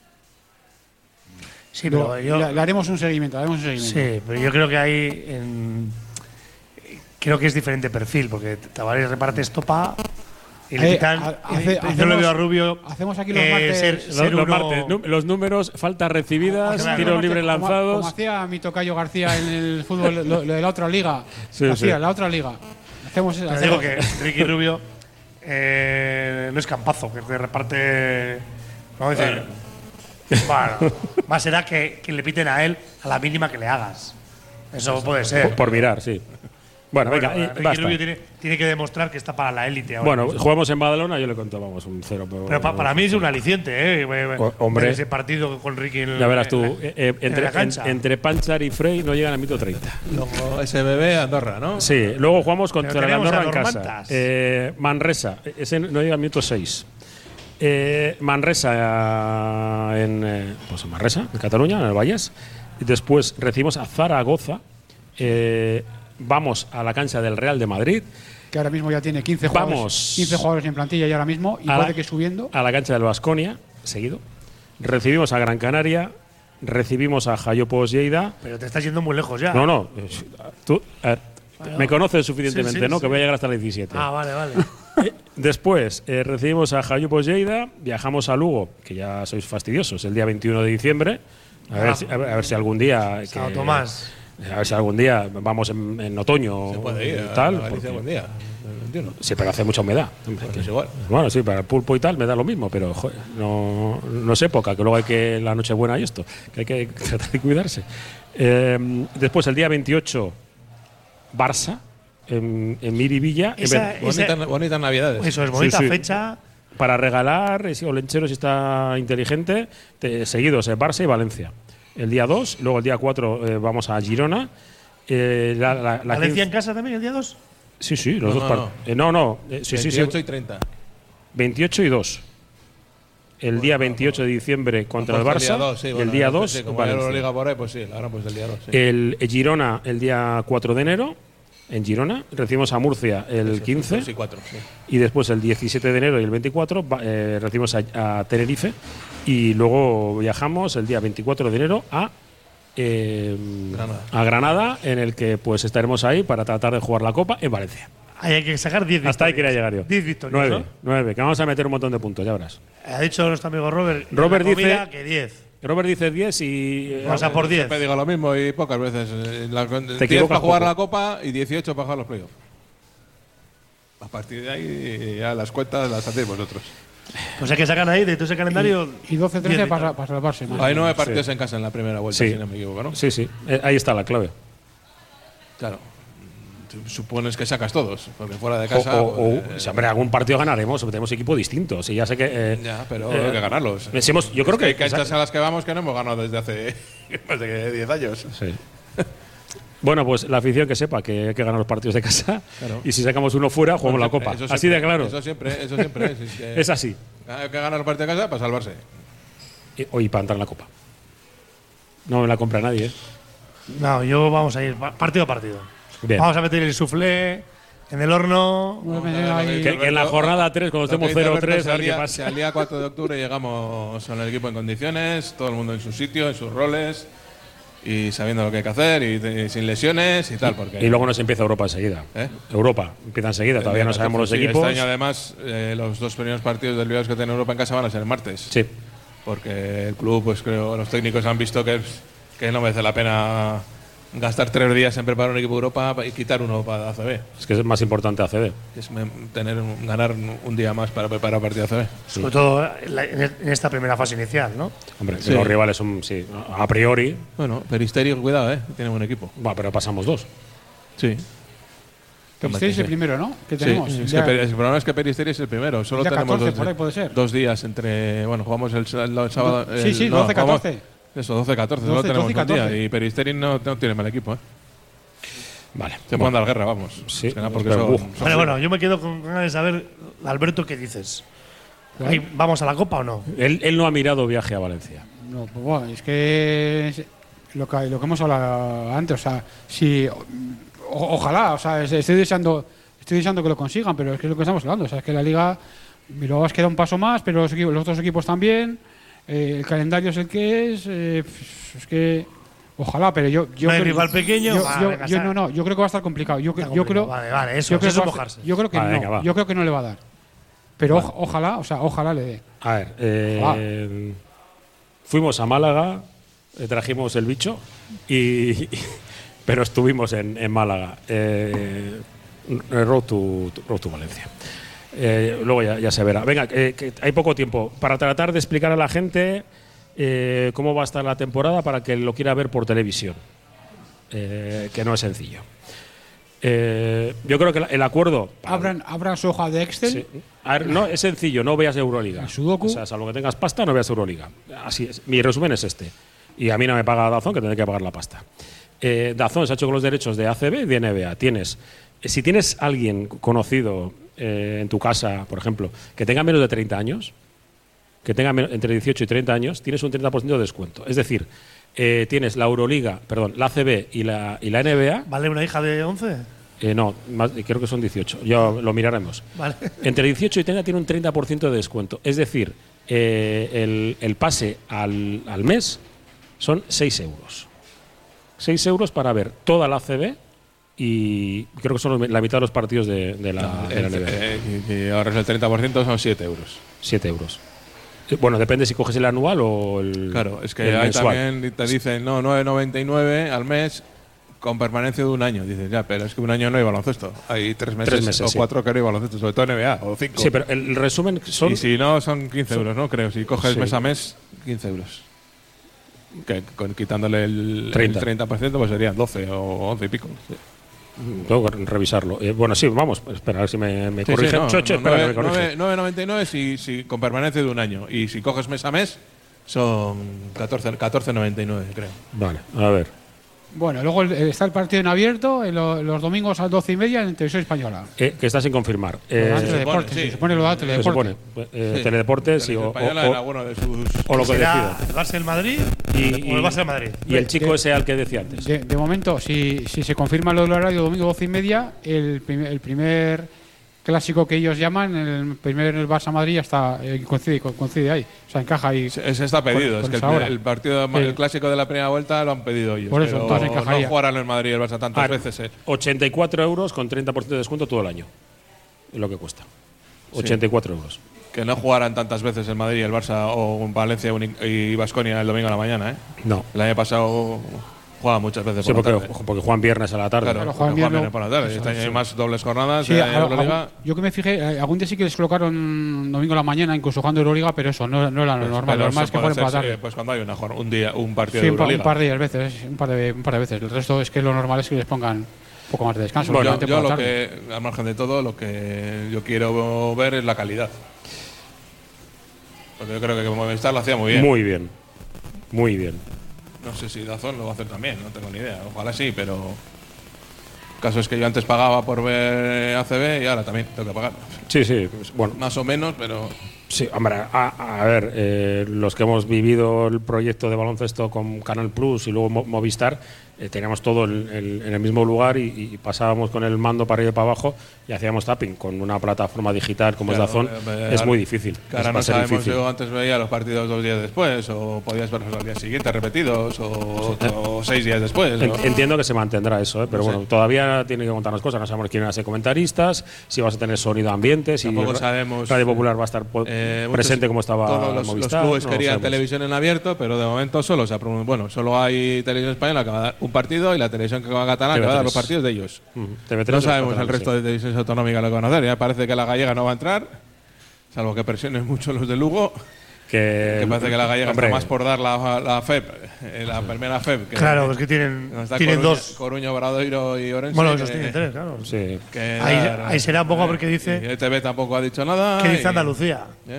Sí, pero Lo, yo, le, le haremos un seguimiento, le haremos un seguimiento. Sí, pero yo creo que hay en, creo que es diferente perfil, porque Tavares reparte estopa y le Eh, quitan. ha- y- hace- y yo hacemos- le veo a Rubio. hacemos aquí los eh, martes- ser- Los, ser los uno- martes, nú- los números, faltas recibidas, Claro, tiros como- libres Como- lanzados. Como hacía mi tocayo García en el fútbol, lo, lo de la otra liga. Sí, hacía sí. la otra liga. Hacemos, Pero hacemos- digo que Ricky Rubio eh, no es Campazo, que te reparte. Vamos a decir. Bueno, más será que, que le piten a él a la mínima que le hagas. Eso puede ser. Por, por mirar, sí. Bueno, venga, bueno, eh, Ricky basta. Rubio tiene, tiene que demostrar que está para la élite ahora. Bueno, jugamos en Badalona, yo le contábamos un cero. pero pa, para mí es un aliciente, ¿eh? O, hombre. Ver ese partido con Ricky en Ya verás tú, en la, eh, eh, en entre, la cancha. en, entre Panchar y Frey no llegan a minuto treinta. Luego S B B, Andorra, ¿no? Sí, luego jugamos contra Pero el tenemos Andorra a en casa. Normantas. Eh, Manresa, ese no llega a minuto seis. Eh, Manresa eh, en, eh, pues en Manresa, en Cataluña, en el Vallès. Y después recibimos a Zaragoza. Eh, vamos a la cancha del Real de Madrid. Que ahora mismo ya tiene quince jugadores, Vamos. quince jugadores en plantilla y ahora mismo, y A puede la- que subiendo. A la cancha del Baskonia, seguido. Recibimos a Gran Canaria. Recibimos a Jayopos Lleida. Pero te estás yendo muy lejos ya. No, no. eh, Tú eh, me conoces suficientemente, Sí, sí, ¿no? sí. Que voy a llegar hasta el diecisiete. Ah, vale, vale. Después eh, recibimos a Jayopos Lleida, viajamos a Lugo, que ya sois fastidiosos, el día veintiuno de diciembre. A, ver, Ah. si, a, ver, a ver si algún día. que- Sao Tomás. A ver si algún día vamos en, en otoño Se puede ir. y a tal. Galicia porque- buen día. No entiendo. sí, pero hace mucha humedad. Pues es igual. Bueno, sí, para el pulpo y tal me da lo mismo, pero joder, no, no es época, que luego hay que la Nochebuena y esto, que hay que tratar de cuidarse. Eh, después, el día veintiocho, Barça, en, en Miribilla. en Esa- Ber- Bonita, bonitas navidades. Eso es bonita Sí, sí. fecha. Para regalar, eh, si Olenchero si está inteligente, te- seguidos eh, Barça y Valencia. El día dos, luego el día cuatro eh, vamos a Girona. Eh, la, la- la ¿Valencia quince en casa también el día dos? Sí, sí, los No, dos no, par- no. eh, no, no, eh, sí, sí, sí, veintiocho y treinta. veintiocho y dos. El día veintiocho de diciembre contra el Pues Barça. día dos, sí, y bueno, el día sí, dos, sí, como Valencia. ya lo liga por ahí, pues sí, la gran pues el día dos. Sí. El Girona el día cuatro de enero, en Girona. Recibimos a Murcia el Eso, quince. Sí, cuatro, sí. Y después el diecisiete de enero y el veinticuatro va- eh, recibimos a, a Tenerife. Y luego viajamos el día veinticuatro de enero a, eh, Granada. a Granada, en el que pues estaremos ahí para tratar de jugar la Copa en Valencia. Ahí hay que sacar diez Hasta ahí victorias. quería llegar yo. diez victorias. Nueve, ¿no? nueve, que vamos a meter un montón de puntos, ya verás. Ha dicho nuestro amigo Robert. en Robert la comida dice- que diez. Robert dice diez y. eh, Vamos a por diez. Siempre digo lo mismo y pocas veces. eh, La, diez equivocas para jugar poco. la Copa y dieciocho para jugar los playoffs. A partir de ahí ya las cuentas las hacéis vosotros. Pues hay que sacar ahí de todo ese calendario. Y doce trece diez para, victorias. para salvarse. más. Hay nueve partidos en casa en la primera vuelta, Sí. si no me equivoco, ¿no? Sí, sí. Eh, ahí está la clave. Claro. Tú supones que sacas todos, porque fuera de O, casa. o- o- pues, si, hombre, algún partido ganaremos, tenemos equipo distinto. Si ya sé que. eh, ya, pero eh, hay que ganarlos. si hemos- yo creo Es que hay que. canchas a las que vamos que no hemos ganado desde hace más de diez años. Sí. Bueno, pues la afición que sepa que hay que ganar los partidos de casa. Claro. Y si sacamos uno fuera, jugamos la Copa. Eso Así siempre, de claro. Eso siempre, eso siempre es. Es, que Es así. hay que ganar los partidos de casa para salvarse. Y, hoy para entrar en la Copa. No me la compra nadie, ¿eh? No, yo vamos a ir pa- partido a partido. Bien. Vamos a meter el soufflé en el horno. Vamos a meter ahí- Que, que en la jornada tres, cuando estemos cero tres, a ver qué Si pasa. al día cuatro de octubre llegamos con el equipo en condiciones, todo el mundo en su sitio, en sus roles y sabiendo lo que hay que hacer y, y sin lesiones y tal. Porque Y luego nos empieza Europa enseguida. ¿Eh? Europa empieza enseguida, todavía no sabemos los Sí, equipos. Este año, además, eh, los dos primeros partidos del Bilbao que tiene Europa en casa van a ser el martes. Sí. Porque el club, pues creo, los técnicos han visto que, es- que no merece la pena gastar tres días en preparar un equipo de Europa y quitar uno para A C B. Es que es más importante A C B. Es me- tener un- ganar un un día más para preparar partido A C B. Sobre todo en, la- en esta primera fase inicial, ¿no? Hombre, Sí. los rivales son, sí, a priori. Bueno, Peristeri, cuidado, ¿eh? Tiene buen equipo. Bueno, pero pasamos dos. Sí. Este es el primero, ¿no? Que Sí, tenemos. es Ya- que, Per- el problema es que Peristeri es el primero. Solo Ya tenemos catorce dos, por ahí puede ser. dos días entre. Bueno, jugamos el, el- el sábado. Sí, el- sí, no, doce jugamos- catorce. Eso, doce catorce. Solo doce, tenemos doce y un día. catorce. Y Peristeri no, no tiene mal equipo, ¿eh? Vale. Se pueden dar guerra, vamos. Sí, Es que nada, porque pero, son- uf. son- Bueno, bueno, yo me quedo con ganas de saber, Alberto, ¿qué dices? Ahí, ¿Vamos a la Copa o no? Él, él no ha mirado viaje a Valencia. No, pues bueno, es que es lo que, lo que hemos hablado antes, o sea, si o- ojalá, o sea, es- estoy deseando, estoy deseando que lo consigan, pero es que es lo que estamos hablando, o sea, es que la liga Bilbao queda un paso más, pero los, equipos- los otros equipos también, eh, el calendario es el que es, eh, es que ojalá, pero yo, yo ¿No hay creo- rival pequeño? yo- Va, yo- venga, yo sal. no, no, yo creo que va a estar complicado. Yo, Está cre- yo creo, complicado. Vale, vale, eso, yo creo eso que es va a- mojarse. yo creo que Vale, no, venga, va. yo creo que no le va a dar. Pero oj- ojalá, o sea, ojalá le dé. A ver, eh, fuimos a Málaga, eh, trajimos el bicho, y, pero estuvimos en, en Málaga. Eh, road, to, road to Valencia. Eh, luego ya, ya se verá. Venga, eh, que hay poco tiempo para tratar de explicar a la gente eh, cómo va a estar la temporada para que lo quiera ver por televisión, eh, que no es sencillo. Eh, yo creo que el acuerdo. Abran, abran su hoja de Excel. Sí. A ver, no, es sencillo, no veas Euroliga. Sudoku. O sea, salvo que tengas pasta, no veas Euroliga. Así es. Mi resumen es este. Y a mí no me paga DAZN, que tendré que pagar la pasta. Eh, DAZN se ha hecho con los derechos de A C B y de N B A. Tienes, si tienes alguien conocido eh, en tu casa, por ejemplo, que tenga menos de treinta años, que tenga entre dieciocho y treinta años, tienes un treinta por ciento de descuento. Es decir, eh, tienes la Euroliga, perdón, la A C B y la, y la N B A. ¿Vale una hija de once? Eh, no, más, creo que son dieciocho. Ya lo miraremos. Vale. Entre dieciocho y treinta tiene un treinta por ciento de descuento. Es decir, eh, el, el pase al, al mes son seis euros. seis euros para ver toda la A C B y creo que son la mitad de los partidos de, de, la, de la N B A. Eh, y, y ahora es el treinta por ciento, son siete euros. siete euros. Bueno, depende si coges el anual o el Claro, es que el ahí mensual. también te dicen, no, nueve noventa y nueve al mes con permanencia de un año. Dices, ya, pero es que un año no hay baloncesto. Hay tres meses, Tres meses, o sí. cuatro que no hay baloncesto, sobre todo N B A, o cinco. Sí, pero el resumen son… Y si no, son quince son- euros, ¿no? Creo. Si coges Sí. mes a mes, quince euros. Que con, quitándole el treinta. el treinta por ciento, pues serían doce o once y pico. Sí. Tengo que revisarlo. Eh, bueno, sí, vamos, espera, a ver si me, me Sí, sí, corrigen. no, Chocho, no, espera, que me nueve- corrigen. nueve- nueve noventa y nueve si, si con permanencia de un año. Y si coges mes a mes, son catorce noventa y nueve, creo. Vale, a ver. Bueno, luego el- está el partido en abierto en lo- los domingos a las doce y media en Televisión Española. Eh, que está sin confirmar. Lo da Eh, Teledeporte, sí. se supone lo da se Teledeporte. supone. Eh, Sí. Teledeporte, sí, Televisión o, Española o- era uno de sus. o lo que ¿Será decida. el Barça del Madrid Y, o el y- Barça del Madrid? y el chico De- ese al que decía antes. De, de momento, si, si se confirma lo del horario domingo doce y media, el, primer- el primer clásico que ellos llaman, el primer el Barça Madrid, ya está, eh, coincide, coincide ahí. O sea, encaja ahí. Ese está pedido. Con- es con que esa el, hora. el partido Sí. el clásico de la primera vuelta lo han pedido ellos. Por eso, pero entonces encajaría. no jugarán en Madrid y el Barça tantas Ah, veces. Eh. ochenta y cuatro euros con treinta por ciento de descuento todo el año. Es lo que cuesta. ochenta y cuatro euros. Que no jugarán tantas veces el Madrid y el Barça o Valencia y Baskonia el domingo a la mañana. ¿eh? No. El año pasado jugaban muchas veces Sí, por la porque, tarde. porque juegan viernes a la tarde. Claro, Claro, porque juegan juegan viernes viernes por la tarde. eso, Este año hay sí. más dobles jornadas Sí, de algo- Euroliga. algún- yo que me fijé, eh, algún día sí que les colocaron domingo a la mañana, incluso jugando Euroliga, pero eso no, no era lo Pues, normal. pero Lo normal eso es que puede jueguen por la hacerse, tarde. Pues cuando hay una, jor- un día, un partido Sí, de un par, un Euroliga. par de veces, un par de, un par de veces. El resto es que lo normal es que les pongan un poco más de descanso. Bueno, lógicamente yo por la lo tarde. que, al margen de todo, lo que yo quiero ver es la calidad. Porque yo creo que Movistar lo hacía muy bien. Muy bien. Muy bien. No sé si Dazón lo va a hacer también, no tengo ni idea. Ojalá sí, pero. El caso es que yo antes pagaba por ver A C B y ahora también tengo que pagar. Sí, sí. pues, bueno, Más o menos, pero. sí, hombre, a, a ver, eh, los que hemos vivido el proyecto de baloncesto con Canal Plus y luego Mo- Movistar, eh, teníamos todo el- el- en el mismo lugar y, y pasábamos con el mando para arriba y para abajo y hacíamos tapping. Con una plataforma digital como Claro, es Dazón, eh, eh, es ahora- muy difícil. Que ahora Es- va no a ser sabemos, difícil. yo antes veía los partidos dos días después, o podías verlos al día siguiente repetidos, o, o seis días después. ¿no? En- Entiendo que se mantendrá eso, ¿eh? pero No sé. bueno, todavía tiene que contarnos cosas. No sabemos quién van a ser comentaristas, si vas a tener sonido ambiente, si Tampoco Ra- sabemos, Radio Popular va a estar po- Eh, presente muchos- como estaba todos los, Movistar. los clubes no querían sabemos. televisión en abierto, pero de momento solo se ha prom- bueno, solo hay televisión española que va a dar un partido y la televisión que va a catalana que va a dar los partidos de ellos. Ujú. T V tres No es sabemos el catalán, resto sí. de televisiones autonómicas lo que van a hacer. Ya parece que la gallega no va a entrar, salvo que presionen mucho los de Lugo. Que, Que parece que la gallega hombre, está más por dar la, la F E P, eh, la primera F E P. Que, Claro, es que tienen, no está tienen Coruña- dos. Coruña, Obradoiro y Orense. Bueno, que- esos tienen tres, claro. Sí. que Ahí, dar- ahí será un poco a ver qué Y dice, E T V tampoco ha dicho nada. qué dice y- Andalucía. ¿Eh?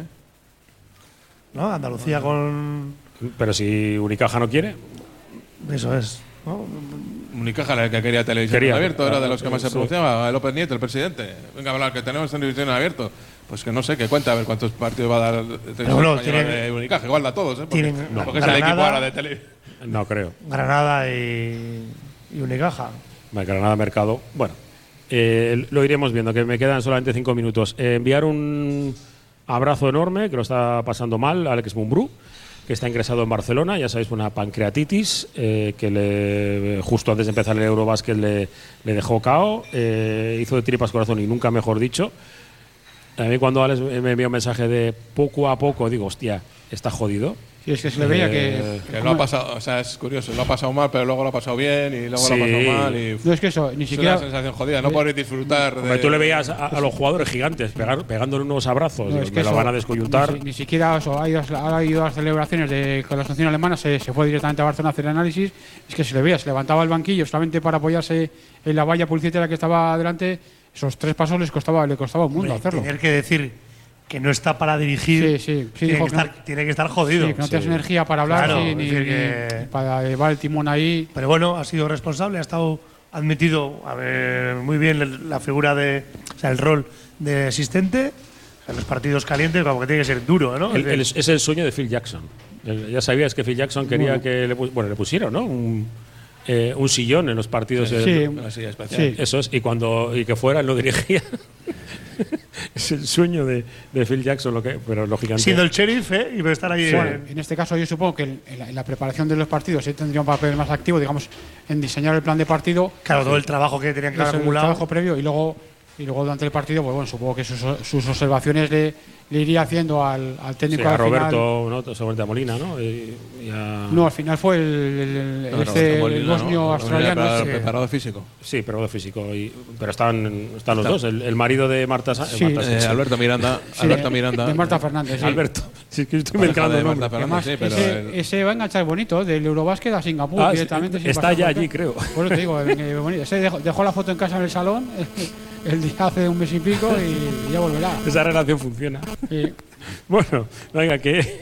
¿No? Andalucía con. Pero si Unicaja no quiere, Eso es. ¿no? Unicaja era el que quería televisión Quería. en abierto, era de los que más se Sí. pronunciaba. López Nieto, el presidente. Venga a hablar que tenemos televisión en abierto. Pues que no sé, que cuenta a ver cuántos partidos va a dar de televisión bueno, española tienen- de Unicaja. Igual da todos, ¿eh? Porque, tienen porque es el Granada. equipo ahora de televisión. no creo. Granada y, y Unicaja. Vale, Granada Mercado. Bueno, eh, lo iremos viendo, que me quedan solamente cinco minutos. Eh, enviar un abrazo enorme, que lo está pasando mal, a Alex Mumbrú, que está ingresado en Barcelona, ya sabéis, una pancreatitis, eh, que le, justo antes de empezar el Eurobásquet le, le dejó cao, eh, hizo de tripas corazón y nunca mejor dicho. A mí cuando Alex me envió un mensaje de poco a poco, digo, hostia, está jodido. Sí, es que se le veía eh, que. que lo ha pasado, o sea, es curioso, lo ha pasado mal, pero luego lo ha pasado bien y luego Sí. lo ha pasado mal. Y, No es que eso, ni siquiera. Es una sensación jodida, no poder disfrutar. Hombre, de, tú le veías a, a los jugadores gigantes pegar, pegándole unos abrazos, No, y es que me lo eso, van a descoyuntar. Ni, si- ni siquiera eso, ha ido, a- ha ido a las celebraciones de, con la selección alemana, se, se fue directamente a Barcelona a hacer el análisis. Es que se le veía, se levantaba el banquillo solamente para apoyarse en la valla publicitaria que estaba delante. Esos tres pasos les costaba, le costaba un mundo Hombre, hacerlo. Tener que decir que no está para dirigir, Sí, sí, sí, tiene, dijo que que no- estar, tiene que estar jodido. Sí, que no tienes Sí. energía para hablar Claro, sí, es ni, decir ni- que- ni para llevar el timón ahí. Pero bueno, ha sido responsable, ha estado admitido a ver, muy bien el- la figura de, o sea, el rol de asistente en los partidos calientes, como que tiene que ser duro, ¿no? El- el- Es decir, es el sueño de Phil Jackson. El- ya sabías que Phil Jackson quería Bueno. que le, pu- bueno, le pusieron, ¿no? Un, eh, un sillón en los partidos. Sí, eh, una silla especial. Sí. Eso es, y cuando y que fuera él lo dirigía. Es el sueño de, de Phil Jackson, lo que, pero lógicamente. siendo el sheriff, ¿eh? Y estar ahí. Bueno, en- en este caso yo supongo que en la, en la preparación de los partidos él tendría un papel más activo, digamos, en diseñar el plan de partido. Claro, todo el trabajo que tenían que haber Eso, el acumulado. trabajo previo y luego y luego durante el partido, pues bueno, supongo que sus, sus observaciones le, le iría haciendo al, al Sí, técnico a al final. Roberto, ¿no? Seguramente a Molina, ¿no? Y, y a- No, al final fue el, el, el- No, este, Roberto Molina, el ¿no? bosnio Molina australiano. para- ese. preparado físico. Sí, pero de físico. Y, pero están, están los Está- dos. El, el marido de Marta, Sa- Sí. Marta Eh, Sánchez. Alberto Miranda. Sí, Alberto de- Miranda. de Marta Fernández, sí. Alberto. Sí, es que estoy Pareja mezclando de nombres. Marta Fernández, Además, sí, pero ese, el- ese va a enganchar bonito, del Eurobásquet a Singapur Ah, directamente. sí, sin está pasar ya por allí, acá. creo. Bueno, te digo, eh, bonito. Ese dejó, dejó la foto en casa en el salón el día hace un mes y pico y ya volverá. Esa relación funciona. Sí. Bueno, venga, que.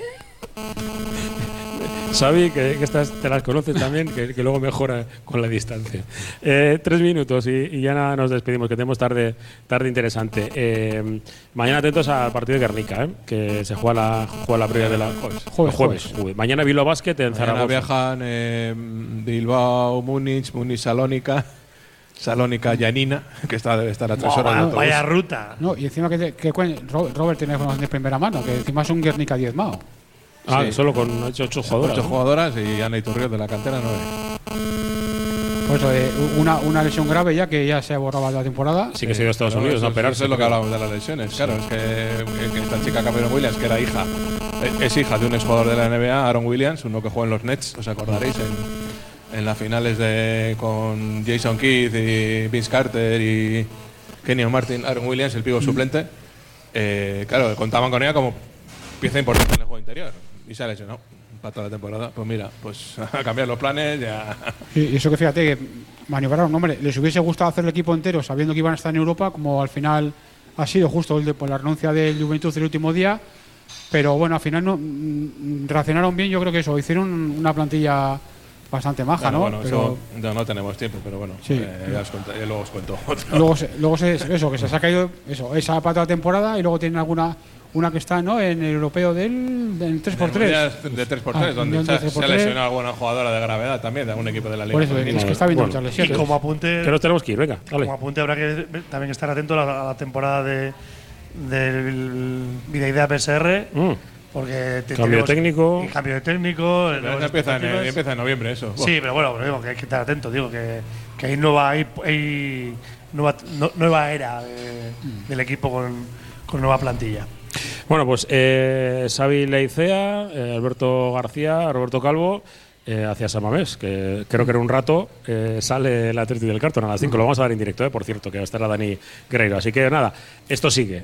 Xavi, que, que estas te las conoces también, que, que luego mejora con la distancia. Eh, tres minutos y, y ya nada, nos despedimos, que tenemos tarde, tarde interesante. Eh, mañana atentos al partido de Guernica, ¿eh? Que se juega la, juega la previa de la. Jueves. Jueves, jueves, jueves. jueves. Mañana Bilbao Basket en Mañana Zaragoza. viajan eh, Bilbao, Múnich, Múnich, Salónica, Salónica, Yanina, que está, debe estar a tres Buah, horas de vaya, autobús. vaya ruta. No, y encima que, te- que cuen- Ro- Robert tiene información de primera mano, que encima es un Guernica diezmado. Ah, Sí. solo con ocho, ocho jugadoras. Ocho ¿no? jugadoras y Ana Iturriot de la cantera nueve. Por eso, eh, una, una lesión grave ya que ya se borraba de la temporada. Sí que se ha ido a Estados Pero Unidos eso, a operarse. eso es lo que creo. hablábamos de las lesiones. Claro, es que, que esta chica Cameron Williams, que era hija, es hija de un exjugador de la N B A, Aaron Williams, uno que juega en los Nets, os acordaréis, en, en las finales de con Jason Kidd y Vince Carter y Kenyon Martin, Aaron Williams, el pivo suplente. Eh, claro, contaban con ella como pieza importante en el juego interior. Y se ha lesionado para toda la temporada. Pues mira, pues a cambiar los planes ya. Sí, y eso que fíjate, que maniobraron, hombre, les hubiese gustado hacer el equipo entero sabiendo que iban a estar en Europa, como al final ha sido justo el de, por la renuncia del Juventud el último día. Pero bueno, al final no, mm, reaccionaron bien, yo creo que eso, hicieron una plantilla bastante maja, Bueno, ¿no? bueno, Pero eso no, no tenemos tiempo, pero bueno, Sí. eh, ya, os cuento- ya luego os cuento otro. luego, se, luego se, eso, que se les ha caído eso, esa pata de temporada y luego tienen alguna una que está ¿no? en el europeo del, del tres por tres. De tres por tres, Ah, donde del se, tres por se ha tres. lesionado alguna jugadora de gravedad también, de algún equipo de la liga. Por eso, femenina. es que está habiendo Bueno, muchas Y lesiones. como apunte, Que nos tenemos que ir, venga, dale. como apunte habrá que también estar atento a la, a la temporada de, del Videidea P S R. Mm. Porque te- Cambio de tenemos- técnico. y cambio de técnico. Pero nuevas eso empieza, en, expectativas. empieza en noviembre, eso. Sí, pero bueno, pero digo que hay que estar atento. Digo que, que hay nueva, hay, hay nueva, no- nueva era de- del equipo con, con nueva plantilla. Bueno, pues eh, Xavi Leicea, eh, Alberto García, Roberto Calvo, eh, hacia Samamés, que creo que en un rato eh, sale el Atleti del Cartón a las cinco. Lo vamos a dar en directo, eh, por cierto, que va a estar la Dani Guerreiro. Así que nada, esto sigue.